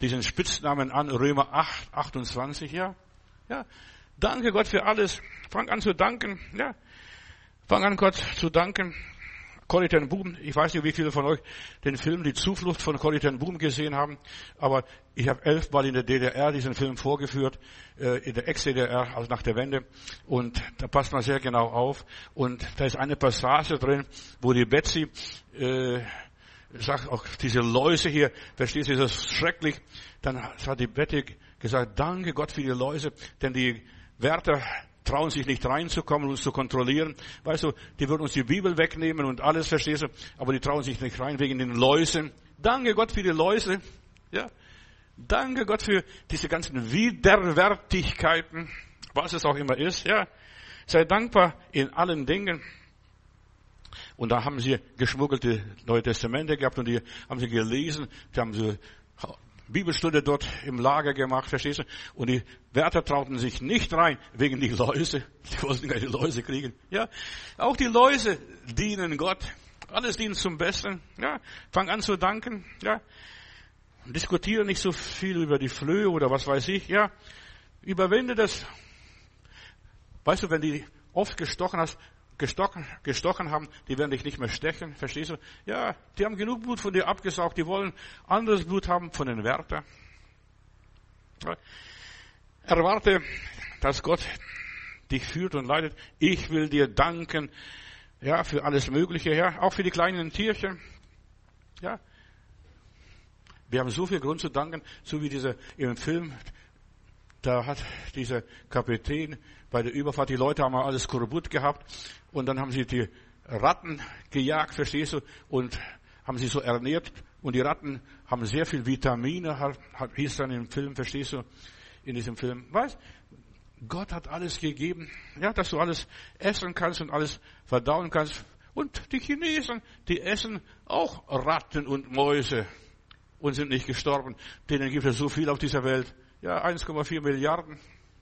diesen Spitznamen an, Römer acht, achtundzwanzig, ja. Ja. Danke Gott für alles. Fang an zu danken, ja. Fang an Gott zu danken. Corrie ten Boom, ich weiß nicht, wie viele von euch den Film Die Zuflucht von Corrie ten Boom gesehen haben, aber ich habe elfmal in der D D R diesen Film vorgeführt, in der Ex-D D R, also nach der Wende, und da passt man sehr genau auf, und da ist eine Passage drin, wo die Betsy äh, sagt, auch diese Läuse hier, verstehst du, das ist schrecklich, dann hat die Betty gesagt, danke Gott für die Läuse, denn die Wärter trauen sich nicht reinzukommen, uns zu kontrollieren. Weißt du, die würden uns die Bibel wegnehmen und alles, verstehst du? Aber die trauen sich nicht rein wegen den Läusen. Danke Gott für die Läuse. Ja. Danke Gott für diese ganzen Widerwärtigkeiten, was es auch immer ist. Ja. Sei dankbar in allen Dingen. Und da haben sie geschmuggelte Neue Testamente gehabt und die haben sie gelesen. Die haben sie Bibelstunde dort im Lager gemacht, verstehst du? Und die Wärter trauten sich nicht rein wegen die Läuse. Die wollten keine Läuse kriegen. Ja, auch die Läuse dienen Gott. Alles dient zum Besten. Ja, fang an zu danken. Ja, diskutiere nicht so viel über die Flöhe oder was weiß ich. Ja, überwinde das. Weißt du, wenn die oft gestochen hast, gestochen, gestochen haben, die werden dich nicht mehr stechen, verstehst du? Ja, die haben genug Blut von dir abgesaugt, die wollen anderes Blut haben von den Wärtern. Ja. Erwarte, dass Gott dich führt und leitet. Ich will dir danken, ja, für alles Mögliche, ja, auch für die kleinen Tierchen. Ja. Wir haben so viel Grund zu danken, so wie dieser im Film, da hat dieser Kapitän bei der Überfahrt, die Leute haben alles kaputt gehabt und dann haben sie die Ratten gejagt, verstehst du, und haben sie so ernährt und die Ratten haben sehr viel Vitamine, hat, hat, hieß dann im Film, verstehst du, in diesem Film. Weißt, Gott hat alles gegeben, ja, dass du alles essen kannst und alles verdauen kannst. Und die Chinesen, die essen auch Ratten und Mäuse und sind nicht gestorben. Denen gibt es so viel auf dieser Welt. Ja, eins Komma vier Milliarden.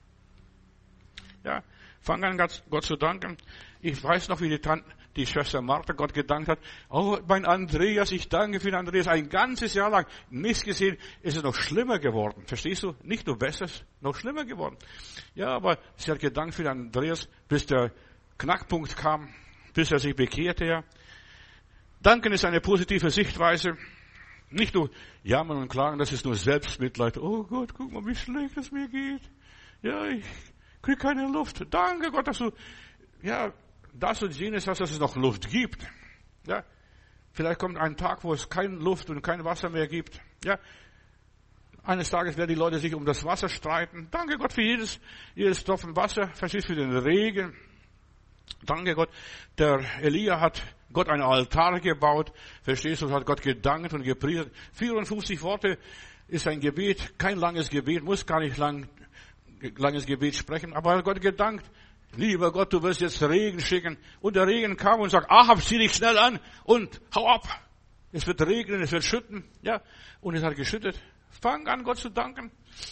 Ja, fang an, Gott zu danken. Ich weiß noch, wie die, Tante, die Schwester Martha Gott gedankt hat. Oh, mein Andreas, ich danke für den Andreas. Ein ganzes Jahr lang nichts gesehen, ist es noch schlimmer geworden. Verstehst du? Nicht nur besser, noch schlimmer geworden. Ja, aber sie hat gedankt für den Andreas, bis der Knackpunkt kam, bis er sich bekehrte. Ja. Danken ist eine positive Sichtweise. Nicht nur jammern und klagen, das ist nur Selbstmitleid. Oh Gott, guck mal, wie schlecht es mir geht. Ja, ich krieg keine Luft. Danke Gott, dass du, ja, das und jenes hast, dass es noch Luft gibt. Ja, vielleicht kommt ein Tag, wo es keine Luft und kein Wasser mehr gibt. Ja, eines Tages werden die Leute sich um das Wasser streiten. Danke Gott für jedes, jedes Tropfen Wasser. Verstehst du, für den Regen. Danke Gott. Der Elia hat Gott einen Altar gebaut. Verstehst du, hat Gott gedankt und gepriesen. vierundfünfzig Worte ist ein Gebet, kein langes Gebet, muss gar nicht lang, langes Gebet sprechen, aber er hat Gott gedankt. Lieber Gott, du wirst jetzt Regen schicken. Und der Regen kam und sagt, Ahab, zieh dich schnell an und hau ab. Es wird regnen, es wird schütten. Ja, und es hat geschüttet. Fang an, Gott zu danken.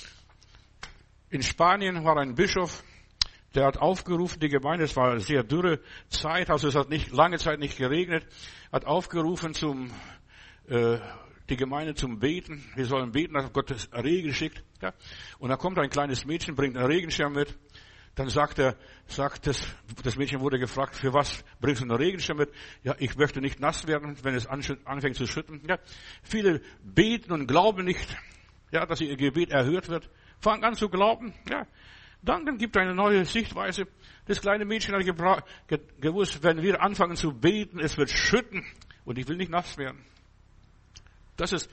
In Spanien war ein Bischof, der hat aufgerufen, die Gemeinde, es war eine sehr dürre Zeit, also es hat nicht, lange Zeit nicht geregnet, hat aufgerufen zum, äh, die Gemeinde zum Beten. Wir sollen beten, dass Gott das Regen schickt. Ja. Und da kommt ein kleines Mädchen, bringt einen Regenschirm mit. Dann sagt er, sagt das, das Mädchen wurde gefragt, für was bringst du einen Regenschirm mit? Ja, ich möchte nicht nass werden, wenn es anfängt zu schütten. Ja. Viele beten und glauben nicht, ja, dass ihr Gebet erhört wird. Fang an zu glauben, ja. Danken gibt eine neue Sichtweise. Das kleine Mädchen hat gebra- ge- gewusst, wenn wir anfangen zu beten, es wird schütten und ich will nicht nass werden. Das ist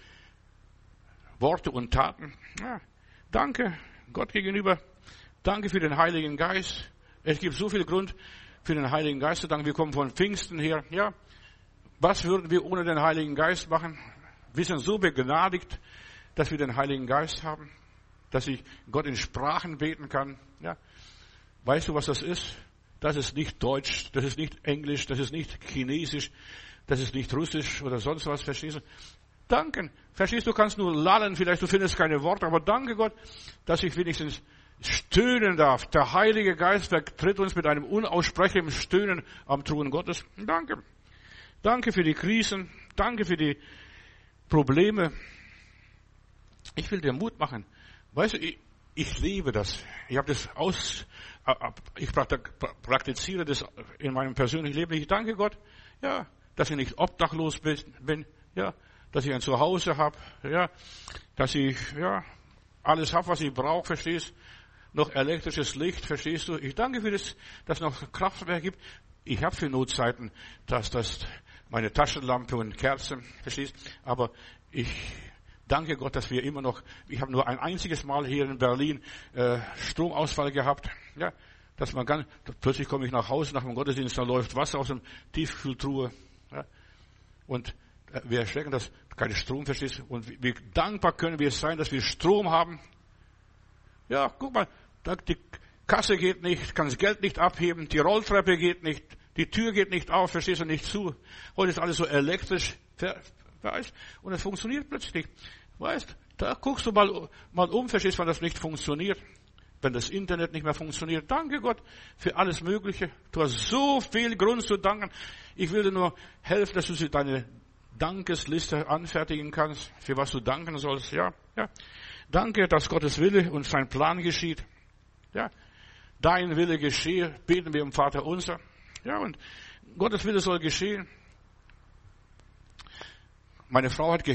Worte und Taten. Ja, danke Gott gegenüber. Danke für den Heiligen Geist. Es gibt so viel Grund für den Heiligen Geist zu danken. Wir kommen von Pfingsten her. Ja, was würden wir ohne den Heiligen Geist machen? Wir sind so begnadigt, dass wir den Heiligen Geist haben, dass ich Gott in Sprachen beten kann. Ja, weißt du, was das ist? Das ist nicht Deutsch, das ist nicht Englisch, das ist nicht Chinesisch, das ist nicht Russisch oder sonst was. Verstehst du? Danken. Verstehst du, du kannst nur lallen, vielleicht du findest keine Worte, aber danke Gott, dass ich wenigstens stöhnen darf. Der Heilige Geist vertritt uns mit einem unaussprechlichen Stöhnen am Thron Gottes. Danke. Danke für die Krisen. Danke für die Probleme. Ich will dir Mut machen. Weißt du, ich, ich lebe das. Ich habe das aus, ich praktiziere das in meinem persönlichen Leben. Ich danke Gott, ja, dass ich nicht obdachlos bin, ja, dass ich ein Zuhause habe, ja, dass ich, ja, alles habe, was ich brauche, verstehst? Noch elektrisches Licht, verstehst du? Ich danke für das, dass es noch Kraftwerk gibt. Ich habe für Notzeiten, dass das meine Taschenlampe und Kerzen, verstehst? Aber ich danke Gott, dass wir immer noch, ich habe nur ein einziges Mal hier in Berlin äh, Stromausfall gehabt, ja, dass man ganz, plötzlich komme ich nach Hause nach dem Gottesdienst, da läuft Wasser aus dem Tiefkühltruhe, ja, und äh, wir erschrecken, dass kein Strom, verstehst? Und wie, wie dankbar können wir sein, dass wir Strom haben. Ja, guck mal, die Kasse geht nicht, kann das Geld nicht abheben, die Rolltreppe geht nicht, die Tür geht nicht auf, verstehst du, nicht zu. Heute ist alles so elektrisch, weißt, und es funktioniert plötzlich. Weißt, da guckst du mal, mal um, verstehst du, wenn das nicht funktioniert, wenn das Internet nicht mehr funktioniert. Danke Gott für alles Mögliche. Du hast so viel Grund zu danken. Ich will dir nur helfen, dass du deine Dankesliste anfertigen kannst, für was du danken sollst. Ja, ja. Danke, dass Gottes Wille und sein Plan geschieht. Ja, dein Wille geschehe, beten wir im Vater unser. Ja, und Gottes Wille soll geschehen. Meine Frau hat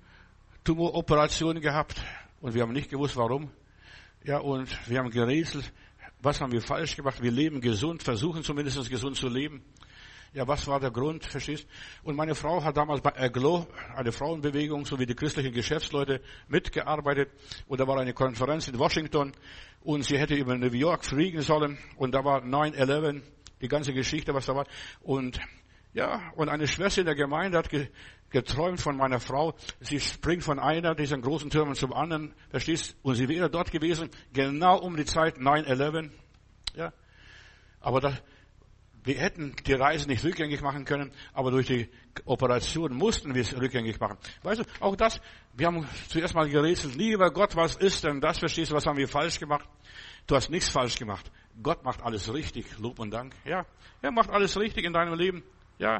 Gehirntumoroperation gehabt und wir haben nicht gewusst, warum. Ja, und wir haben gerätselt, was haben wir falsch gemacht? Wir leben gesund, versuchen zumindest gesund zu leben. Ja, was war der Grund, verstehst? Und meine Frau hat damals bei Aglo, eine Frauenbewegung, so wie die christlichen Geschäftsleute, mitgearbeitet. Und da war eine Konferenz in Washington und sie hätte über New York fliegen sollen. Und da war nine eleven, die ganze Geschichte, was da war. Und ja, und eine Schwester in der Gemeinde hat geträumt von meiner Frau. Sie springt von einer dieser großen Türmen zum anderen, verstehst? Und sie wäre dort gewesen, genau um die Zeit nine eleven. Ja, aber da, wir hätten die Reise nicht rückgängig machen können, aber durch die Operation mussten wir es rückgängig machen. Weißt du, auch das, wir haben zuerst mal gerätselt, lieber Gott, was ist denn das, verstehst du, was haben wir falsch gemacht? Du hast nichts falsch gemacht. Gott macht alles richtig, Lob und Dank. Ja, er macht alles richtig in deinem Leben. Ja,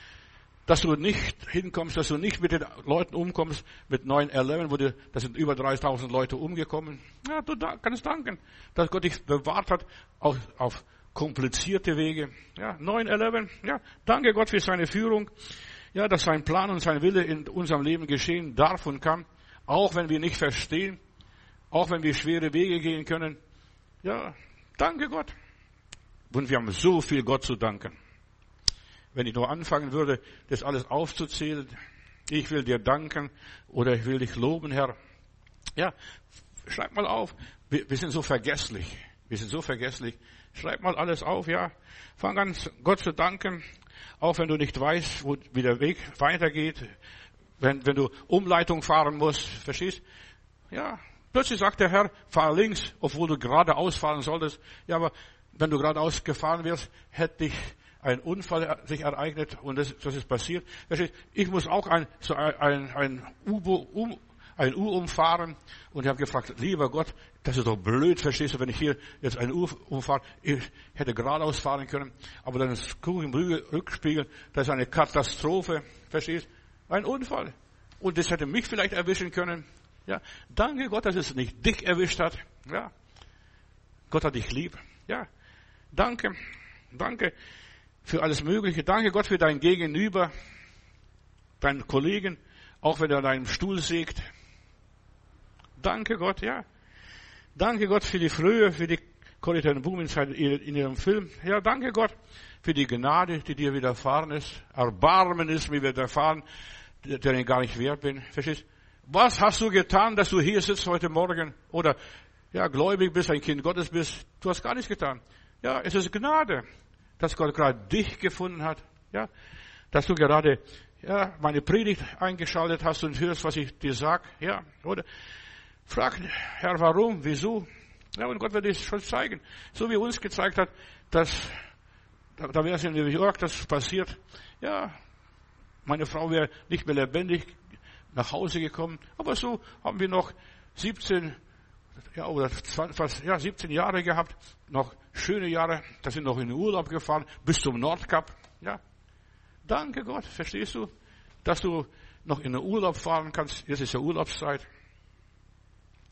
dass du nicht hinkommst, dass du nicht mit den Leuten umkommst, mit nine eleven, wo du, da sind über dreitausend Leute umgekommen. Ja, du kannst danken, dass Gott dich bewahrt hat, auch auf komplizierte Wege. Ja, nine eleven, ja, danke Gott für seine Führung. Ja, dass sein Plan und sein Wille in unserem Leben geschehen darf und kann. Auch wenn wir nicht verstehen. Auch wenn wir schwere Wege gehen können. Ja, danke Gott. Und wir haben so viel Gott zu danken. Wenn ich nur anfangen würde, das alles aufzuzählen. Ich will dir danken oder ich will dich loben, Herr. Ja, schreib mal auf. Wir, wir sind so vergesslich. Wir sind so vergesslich. Schreib mal alles auf, ja. Fang an, Gott zu danken, auch wenn du nicht weißt, wo, wie der Weg weitergeht. Wenn, wenn du Umleitung fahren musst, verstehst? Ja. Plötzlich sagt der Herr, fahr links, obwohl du geradeaus fahren solltest. Ja, aber wenn du geradeaus gefahren wärst, hätte dich ein Unfall sich ereignet und das, das ist passiert. Verstehst? Ich muss auch ein, so ein, ein, ein U-Boot, um, ein U umfahren und ich habe gefragt, lieber Gott, das ist doch blöd, verstehst du, wenn ich hier jetzt ein U umfahre, ich hätte geradeaus fahren können, aber dann gucke ich im Rückspiegel, das ist eine Katastrophe, verstehst du, ein Unfall. Und das hätte mich vielleicht erwischen können, ja. Danke Gott, dass es nicht dich erwischt hat, ja. Gott hat dich lieb, ja. Danke, danke für alles Mögliche, danke Gott für dein Gegenüber, deinen Kollegen, auch wenn er an deinem Stuhl sägt. Danke Gott, ja. Danke Gott für die Frühe, für die Corrie ten Boom in ihrem Film. Ja, danke Gott für die Gnade, die dir widerfahren ist. Erbarmen ist mir widerfahren, der ich gar nicht wert bin. Verstehst? Was hast du getan, dass du hier sitzt heute Morgen? Oder, ja, gläubig bist, ein Kind Gottes bist. Du hast gar nichts getan. Ja, es ist Gnade, dass Gott gerade dich gefunden hat. Ja, dass du gerade, ja, meine Predigt eingeschaltet hast und hörst, was ich dir sag. Ja, oder? Frag, Herr, warum, wieso? Ja, und Gott wird es schon zeigen. So wie er uns gezeigt hat, dass, da, da wäre es in New York, das passiert. Ja, meine Frau wäre nicht mehr lebendig nach Hause gekommen. Aber so haben wir noch siebzehn, ja, oder zwanzig, fast, ja, siebzehn Jahre gehabt. Noch schöne Jahre. Da sind noch in den Urlaub gefahren, bis zum Nordkap. Ja. Danke Gott, verstehst du? Dass du noch in den Urlaub fahren kannst. Jetzt ist ja Urlaubszeit.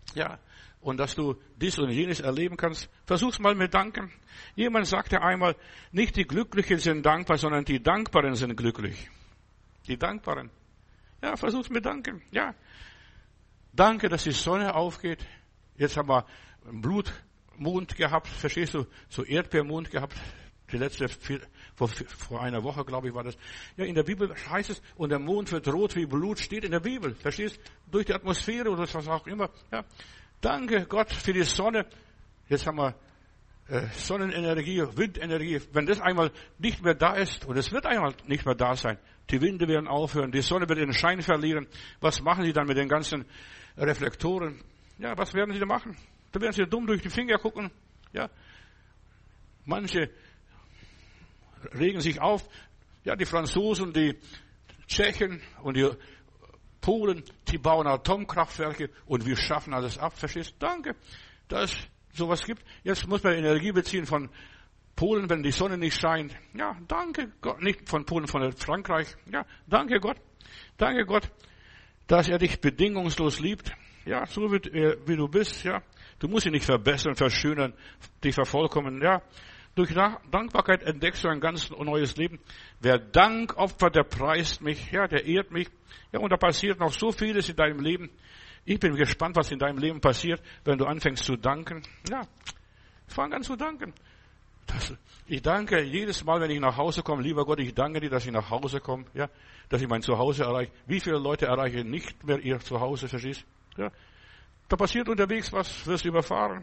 Ja. Und dass du dies und jenes erleben kannst. Versuch's mal mit Danken. Jemand sagte einmal, nicht die Glücklichen sind dankbar, sondern die Dankbaren sind glücklich. Die Dankbaren. Ja, versuch's mit Danken. Ja. Danke, dass die Sonne aufgeht. Jetzt haben wir einen Blutmond gehabt. Verstehst du? So Erdbeermond gehabt. Die letzte, vor, vor einer Woche, glaube ich, war das. Ja, in der Bibel heißt es, und der Mond wird rot wie Blut, steht in der Bibel. Verstehst du? Durch die Atmosphäre oder was auch immer. Ja. Danke Gott für die Sonne. Jetzt haben wir äh, Sonnenenergie, Windenergie. Wenn das einmal nicht mehr da ist, und es wird einmal nicht mehr da sein, die Winde werden aufhören, die Sonne wird ihren Schein verlieren. Was machen sie dann mit den ganzen Reflektoren? Ja, was werden sie da machen? Da werden sie dumm durch die Finger gucken. Ja, manche regen sich auf. Ja, die Franzosen, die Tschechen und die Polen, die bauen Atomkraftwerke und wir schaffen alles ab. Verstehst du? Danke, dass es sowas gibt. Jetzt muss man Energie beziehen von Polen, wenn die Sonne nicht scheint. Ja, danke Gott. Nicht von Polen, von Frankreich. Ja, danke Gott. Danke Gott, dass er dich bedingungslos liebt. Ja, so wie, wie du bist. Ja, du musst dich nicht verbessern, verschönern, dich vervollkommen. Ja, durch Dankbarkeit entdeckst du ein ganz neues Leben. Wer Dank opfert, der preist mich, ja, der ehrt mich. Ja, und da passiert noch so vieles in deinem Leben. Ich bin gespannt, was in deinem Leben passiert, wenn du anfängst zu danken. Ja, fang an zu danken. Das, ich danke jedes Mal, wenn ich nach Hause komme, lieber Gott, ich danke dir, dass ich nach Hause komme, ja, dass ich mein Zuhause erreiche. Wie viele Leute erreichen nicht mehr ihr Zuhause, verstehst? Ja, da passiert unterwegs was, wirst du überfahren.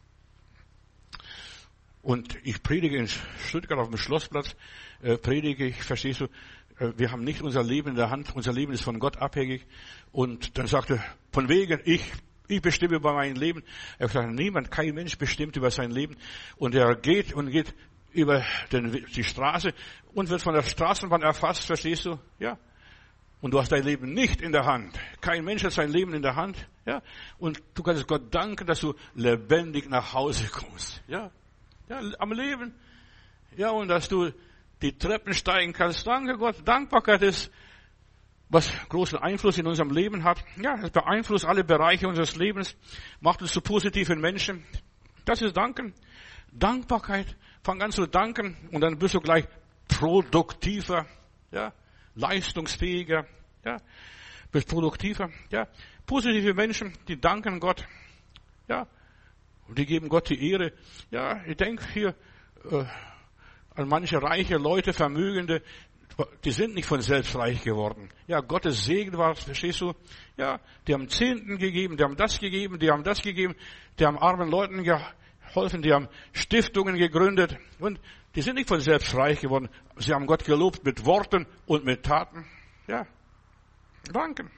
Und ich predige in Stuttgart auf dem Schlossplatz, äh, predige ich, verstehst du, äh, wir haben nicht unser Leben in der Hand, unser Leben ist von Gott abhängig. Und dann sagte, von wegen, ich, ich bestimme über mein Leben. Er sagte, niemand, kein Mensch bestimmt über sein Leben. Und er geht und geht über den, die Straße und wird von der Straßenbahn erfasst, verstehst du, ja. Und du hast dein Leben nicht in der Hand. Kein Mensch hat sein Leben in der Hand, ja. Und du kannst Gott danken, dass du lebendig nach Hause kommst, ja. Ja, am Leben. Ja, und dass du die Treppen steigen kannst. Danke Gott. Dankbarkeit ist, was großen Einfluss in unserem Leben hat. Ja, es beeinflusst alle Bereiche unseres Lebens, macht uns zu positiven Menschen. Das ist Danken. Dankbarkeit. Fang an zu danken und dann bist du gleich produktiver, ja, leistungsfähiger, ja, bist produktiver, ja. Positive Menschen, die danken Gott, ja. Und die geben Gott die Ehre. Ja, ich denke hier äh, an manche reiche Leute, Vermögende, die sind nicht von selbst reich geworden. Ja, Gottes Segen war, verstehst du? Ja, die haben Zehnten gegeben, die haben das gegeben, die haben das gegeben, die haben armen Leuten geholfen, die haben Stiftungen gegründet und die sind nicht von selbst reich geworden. Sie haben Gott gelobt mit Worten und mit Taten. Ja, danke.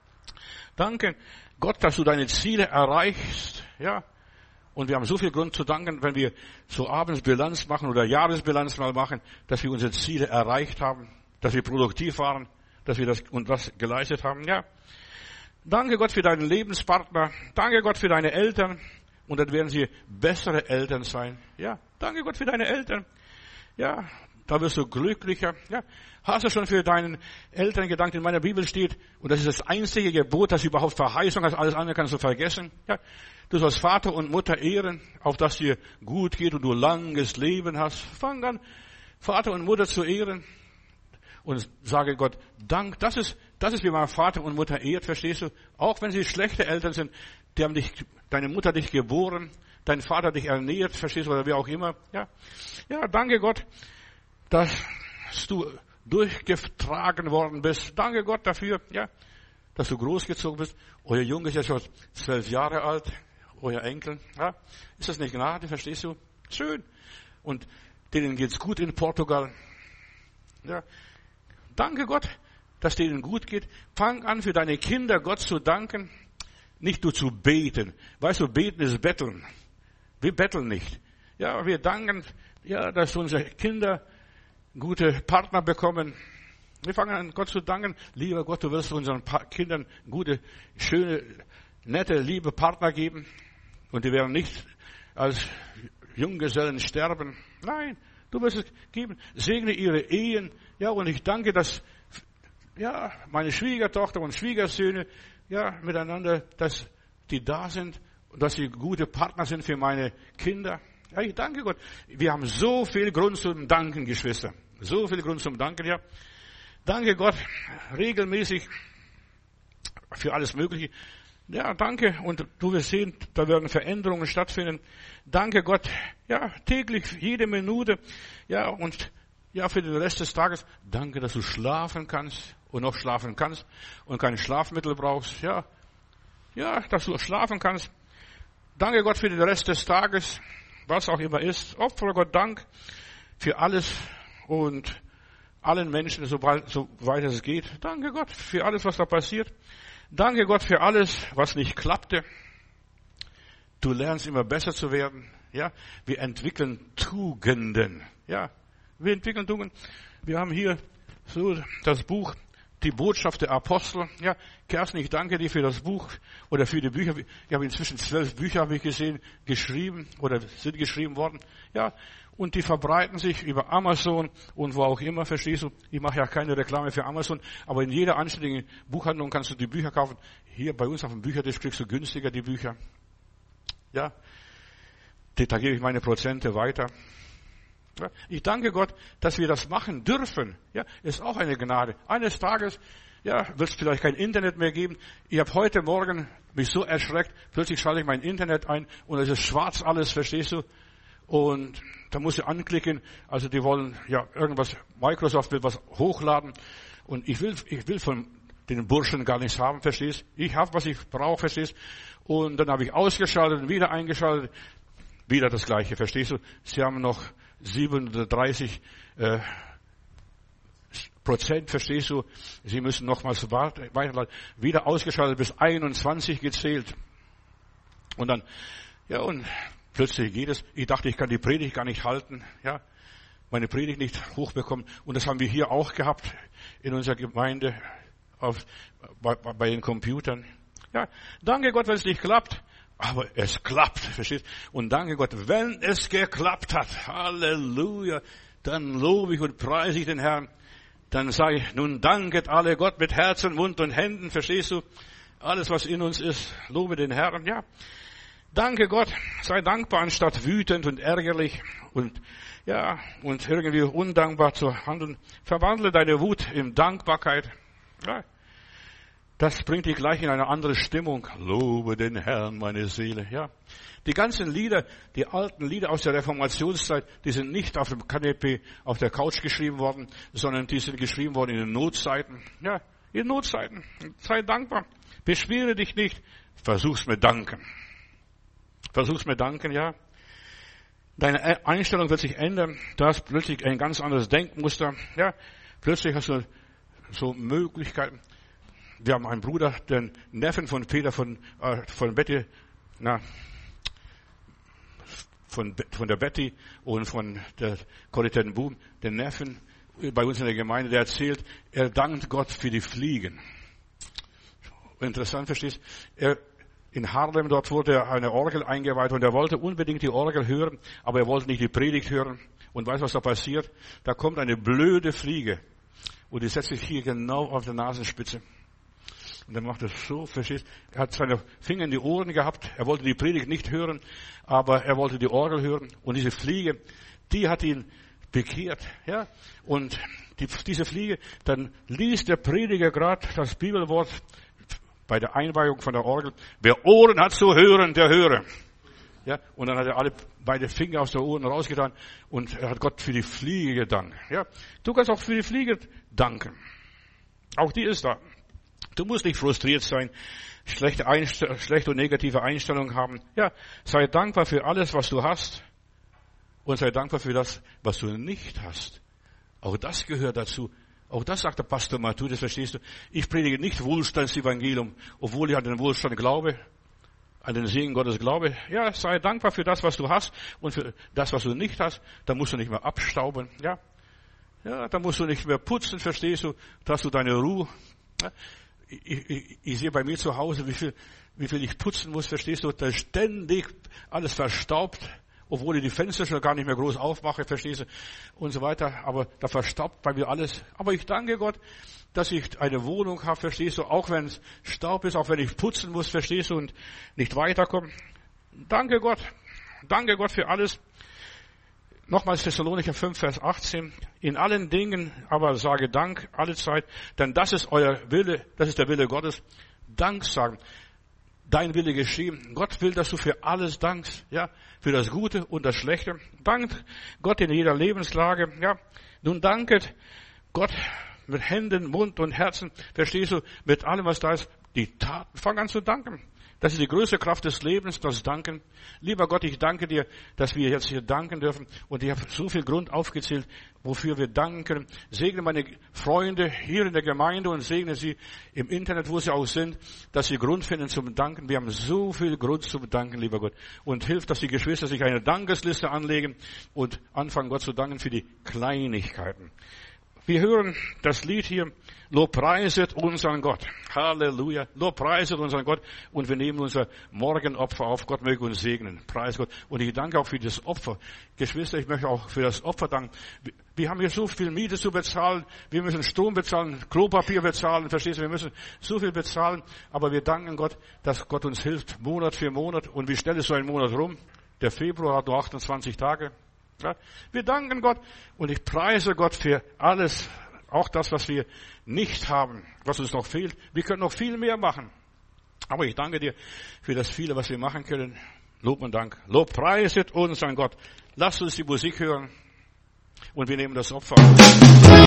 Danke Gott, dass du deine Ziele erreichst. Ja. Und wir haben so viel Grund zu danken, wenn wir so abends Bilanz machen oder Jahresbilanz mal machen, dass wir unsere Ziele erreicht haben, dass wir produktiv waren, dass wir das und was geleistet haben. Ja. Danke Gott für deinen Lebenspartner. Danke Gott für deine Eltern. Und dann werden sie bessere Eltern sein. Ja. Danke Gott für deine Eltern. Ja. Da wirst du glücklicher. Ja. Hast du schon für deinen Eltern gedankt? In meiner Bibel steht, und das ist das einzige Gebot, das überhaupt Verheißung hat, alles andere kannst du vergessen. Ja. Du sollst Vater und Mutter ehren, auf dass dir gut geht und du langes Leben hast. Fang an, Vater und Mutter zu ehren. Und sage Gott, Dank, das ist, das ist, wie man Vater und Mutter ehrt, verstehst du? Auch wenn sie schlechte Eltern sind, die haben dich, deine Mutter dich geboren, dein Vater dich ernährt, verstehst du, oder wie auch immer. Ja, ja, danke Gott, dass du durchgetragen worden bist. Danke Gott dafür, ja, dass du großgezogen bist. Euer Junge ist ja schon zwölf Jahre alt, euer Enkel. Ja, ist das nicht Gnade, verstehst du? Schön. Und denen geht's gut in Portugal. Ja, danke Gott, dass denen gut geht. Fang an, für deine Kinder Gott zu danken, nicht nur zu beten. Weißt du, beten ist betteln. Wir betteln nicht. Ja, wir danken, ja, dass unsere Kinder gute Partner bekommen. Wir fangen an, Gott zu danken. Lieber Gott, du wirst unseren Kindern gute, schöne, nette, liebe Partner geben. Und die werden nicht als Junggesellen sterben. Nein, du wirst es geben. Segne ihre Ehen. Ja, und ich danke, dass, ja, meine Schwiegertochter und Schwiegersöhne, ja, miteinander, dass die da sind und dass sie gute Partner sind für meine Kinder. Ja, ich danke Gott. Wir haben so viel Grund zum Danken, Geschwister. So viel Grund zum Danken, ja. Danke Gott regelmäßig für alles Mögliche. Ja, danke. Und du wirst sehen, da werden Veränderungen stattfinden. Danke Gott. Ja, täglich, jede Minute. Ja, und ja, für den Rest des Tages. Danke, dass du schlafen kannst und noch schlafen kannst und kein Schlafmittel brauchst. Ja, ja, dass du schlafen kannst. Danke Gott für den Rest des Tages, was auch immer ist. Opfere Gott Dank für alles und allen Menschen, sobald, soweit es geht. Danke Gott für alles, was da passiert. Danke Gott für alles, was nicht klappte. Du lernst immer besser zu werden. Ja, wir entwickeln Tugenden. Ja, wir entwickeln Tugenden. Wir haben hier so das Buch, die Botschaft der Apostel. Ja, Kerstin, ich danke dir für das Buch oder für die Bücher. Ich habe inzwischen zwölf Bücher, habe ich gesehen, geschrieben oder sind geschrieben worden. Ja, und die verbreiten sich über Amazon und wo auch immer, verstehst du? Ich mache ja keine Reklame für Amazon, aber in jeder anständigen Buchhandlung kannst du die Bücher kaufen. Hier bei uns auf dem Büchertisch kriegst du günstiger die Bücher. Ja, da gebe ich meine Prozente weiter. Ja, ich danke Gott, dass wir das machen dürfen. Ja, ist auch eine Gnade. Eines Tages, ja, wird es vielleicht kein Internet mehr geben. Ich habe heute Morgen mich so erschreckt, plötzlich schalte ich mein Internet ein und es ist schwarz alles, verstehst du? Und da muss ich anklicken, also die wollen ja irgendwas, Microsoft will was hochladen und ich will, ich will von den Burschen gar nichts haben, verstehst? Ich habe, was ich brauche, verstehst? Und dann habe ich ausgeschaltet und wieder eingeschaltet, wieder das Gleiche, verstehst du? Sie haben noch siebenunddreißig äh, Prozent, verstehst du? Sie müssen nochmals weiterleiten, wieder ausgeschaltet, bis einundzwanzig gezählt. Und dann, ja, und plötzlich geht es. Ich dachte, ich kann die Predigt gar nicht halten. Ja, meine Predigt nicht hochbekommen. Und das haben wir hier auch gehabt in unserer Gemeinde auf, bei, bei den Computern. Ja, danke Gott, wenn es nicht klappt. Aber es klappt, verstehst? Und danke Gott, wenn es geklappt hat. Halleluja. Dann lobe ich und preise ich den Herrn. Dann sage ich, nun danket alle Gott mit Herzen, Mund und Händen. Verstehst du? Alles, was in uns ist, lobe den Herrn. Ja. Danke Gott, sei dankbar anstatt wütend und ärgerlich und ja und irgendwie undankbar zu handeln. Verwandle deine Wut in Dankbarkeit. Ja, das bringt dich gleich in eine andere Stimmung. Lobe den Herrn, meine Seele. Ja, die ganzen Lieder, die alten Lieder aus der Reformationszeit, die sind nicht auf dem Kanapee, auf der Couch geschrieben worden, sondern die sind geschrieben worden in den Notzeiten. Ja, in Notzeiten. Sei dankbar. Beschwere dich nicht. Versuch's mit Danken. Versuch's mit Danken, ja. Deine Einstellung wird sich ändern. Du hast plötzlich ein ganz anderes Denkmuster. Ja, plötzlich hast du so Möglichkeiten. Wir haben einen Bruder, den Neffen von Peter, von, äh, von Betty, na, von, von der Betty und von der Corrie Boom, den Neffen bei uns in der Gemeinde, der erzählt, er dankt Gott für die Fliegen. Interessant, verstehst du? Er, In Harlem, dort wurde eine Orgel eingeweiht und er wollte unbedingt die Orgel hören, aber er wollte nicht die Predigt hören. Und weißt du, was da passiert? Da kommt eine blöde Fliege und die setzt sich hier genau auf der Nasenspitze. Und er macht das so, verstehst? Er hat seine Finger in die Ohren gehabt, er wollte die Predigt nicht hören, aber er wollte die Orgel hören. Und diese Fliege, die hat ihn bekehrt, ja? Und die, diese Fliege, dann liest der Prediger gerade das Bibelwort bei der Einweihung von der Orgel. Wer Ohren hat zu hören, der höre. Ja, und dann hat er alle beide Finger aus der Ohren rausgetan und er hat Gott für die Fliege gedankt. Ja, du kannst auch für die Fliege danken. Auch die ist da. Du musst nicht frustriert sein, schlechte, Einst- schlechte und negative Einstellungen haben. Ja, sei dankbar für alles, was du hast und sei dankbar für das, was du nicht hast. Auch das gehört dazu. Auch das sagt der Pastor Matu, das verstehst du. Ich predige nicht Wohlstandsevangelium, obwohl ich an den Wohlstand glaube, an den Segen Gottes glaube. Ja, sei dankbar für das, was du hast und für das, was du nicht hast. Da musst du nicht mehr abstauben. Ja, ja, da musst du nicht mehr putzen, verstehst du. Da hast du deine Ruhe. Ja, ich, ich, ich sehe bei mir zu Hause, wie viel, wie viel ich putzen muss, verstehst du. Da ist ständig alles verstaubt obwohl ich die Fenster schon gar nicht mehr groß aufmache, verstehst du, und so weiter. Aber da verstaubt bei mir alles. Aber ich danke Gott, dass ich eine Wohnung habe, verstehst du, auch wenn es Staub ist, auch wenn ich putzen muss, verstehst du, und nicht weiterkomme. Danke Gott. Danke Gott für alles. Nochmals Thessalonicher fünf, Vers achtzehn. In allen Dingen aber sage Dank alle Zeit, denn das ist euer Wille, das ist der Wille Gottes. Dank sagen. Dein Wille geschehen. Gott will, dass du für alles dankst, ja, für das Gute und das Schlechte. Dank Gott in jeder Lebenslage, ja. Nun danket Gott mit Händen, Mund und Herzen, verstehst du, mit allem, was da ist. Die Taten, fang an zu danken. Das ist die größte Kraft des Lebens, das Danken. Lieber Gott, ich danke dir, dass wir jetzt hier danken dürfen. Und ich habe so viel Grund aufgezählt, wofür wir danken. Segne meine Freunde hier in der Gemeinde und segne sie im Internet, wo sie auch sind, dass sie Grund finden zum Danken. Wir haben so viel Grund zum Danken, lieber Gott. Und hilf, dass die Geschwister sich eine Dankesliste anlegen und anfangen, Gott zu danken für die Kleinigkeiten. Wir hören das Lied hier, Lobpreiset unseren Gott. Halleluja. Lobpreiset unseren Gott. Und wir nehmen unser Morgenopfer auf. Gott möge uns segnen. Preis Gott. Und ich danke auch für das Opfer. Geschwister, ich möchte auch für das Opfer danken. Wir haben hier so viel Miete zu bezahlen. Wir müssen Strom bezahlen, Klopapier bezahlen. Verstehst du? Wir müssen so viel bezahlen. Aber wir danken Gott, dass Gott uns hilft, Monat für Monat. Und wie schnell ist so ein Monat rum? Der Februar hat nur achtundzwanzig Tage. Ja, wir danken Gott und ich preise Gott für alles, auch das, was wir nicht haben, was uns noch fehlt. Wir können noch viel mehr machen. Aber ich danke dir für das viele, was wir machen können. Lob und Dank. Lob preiset uns an Gott. Lasst uns die Musik hören und wir nehmen das Opfer.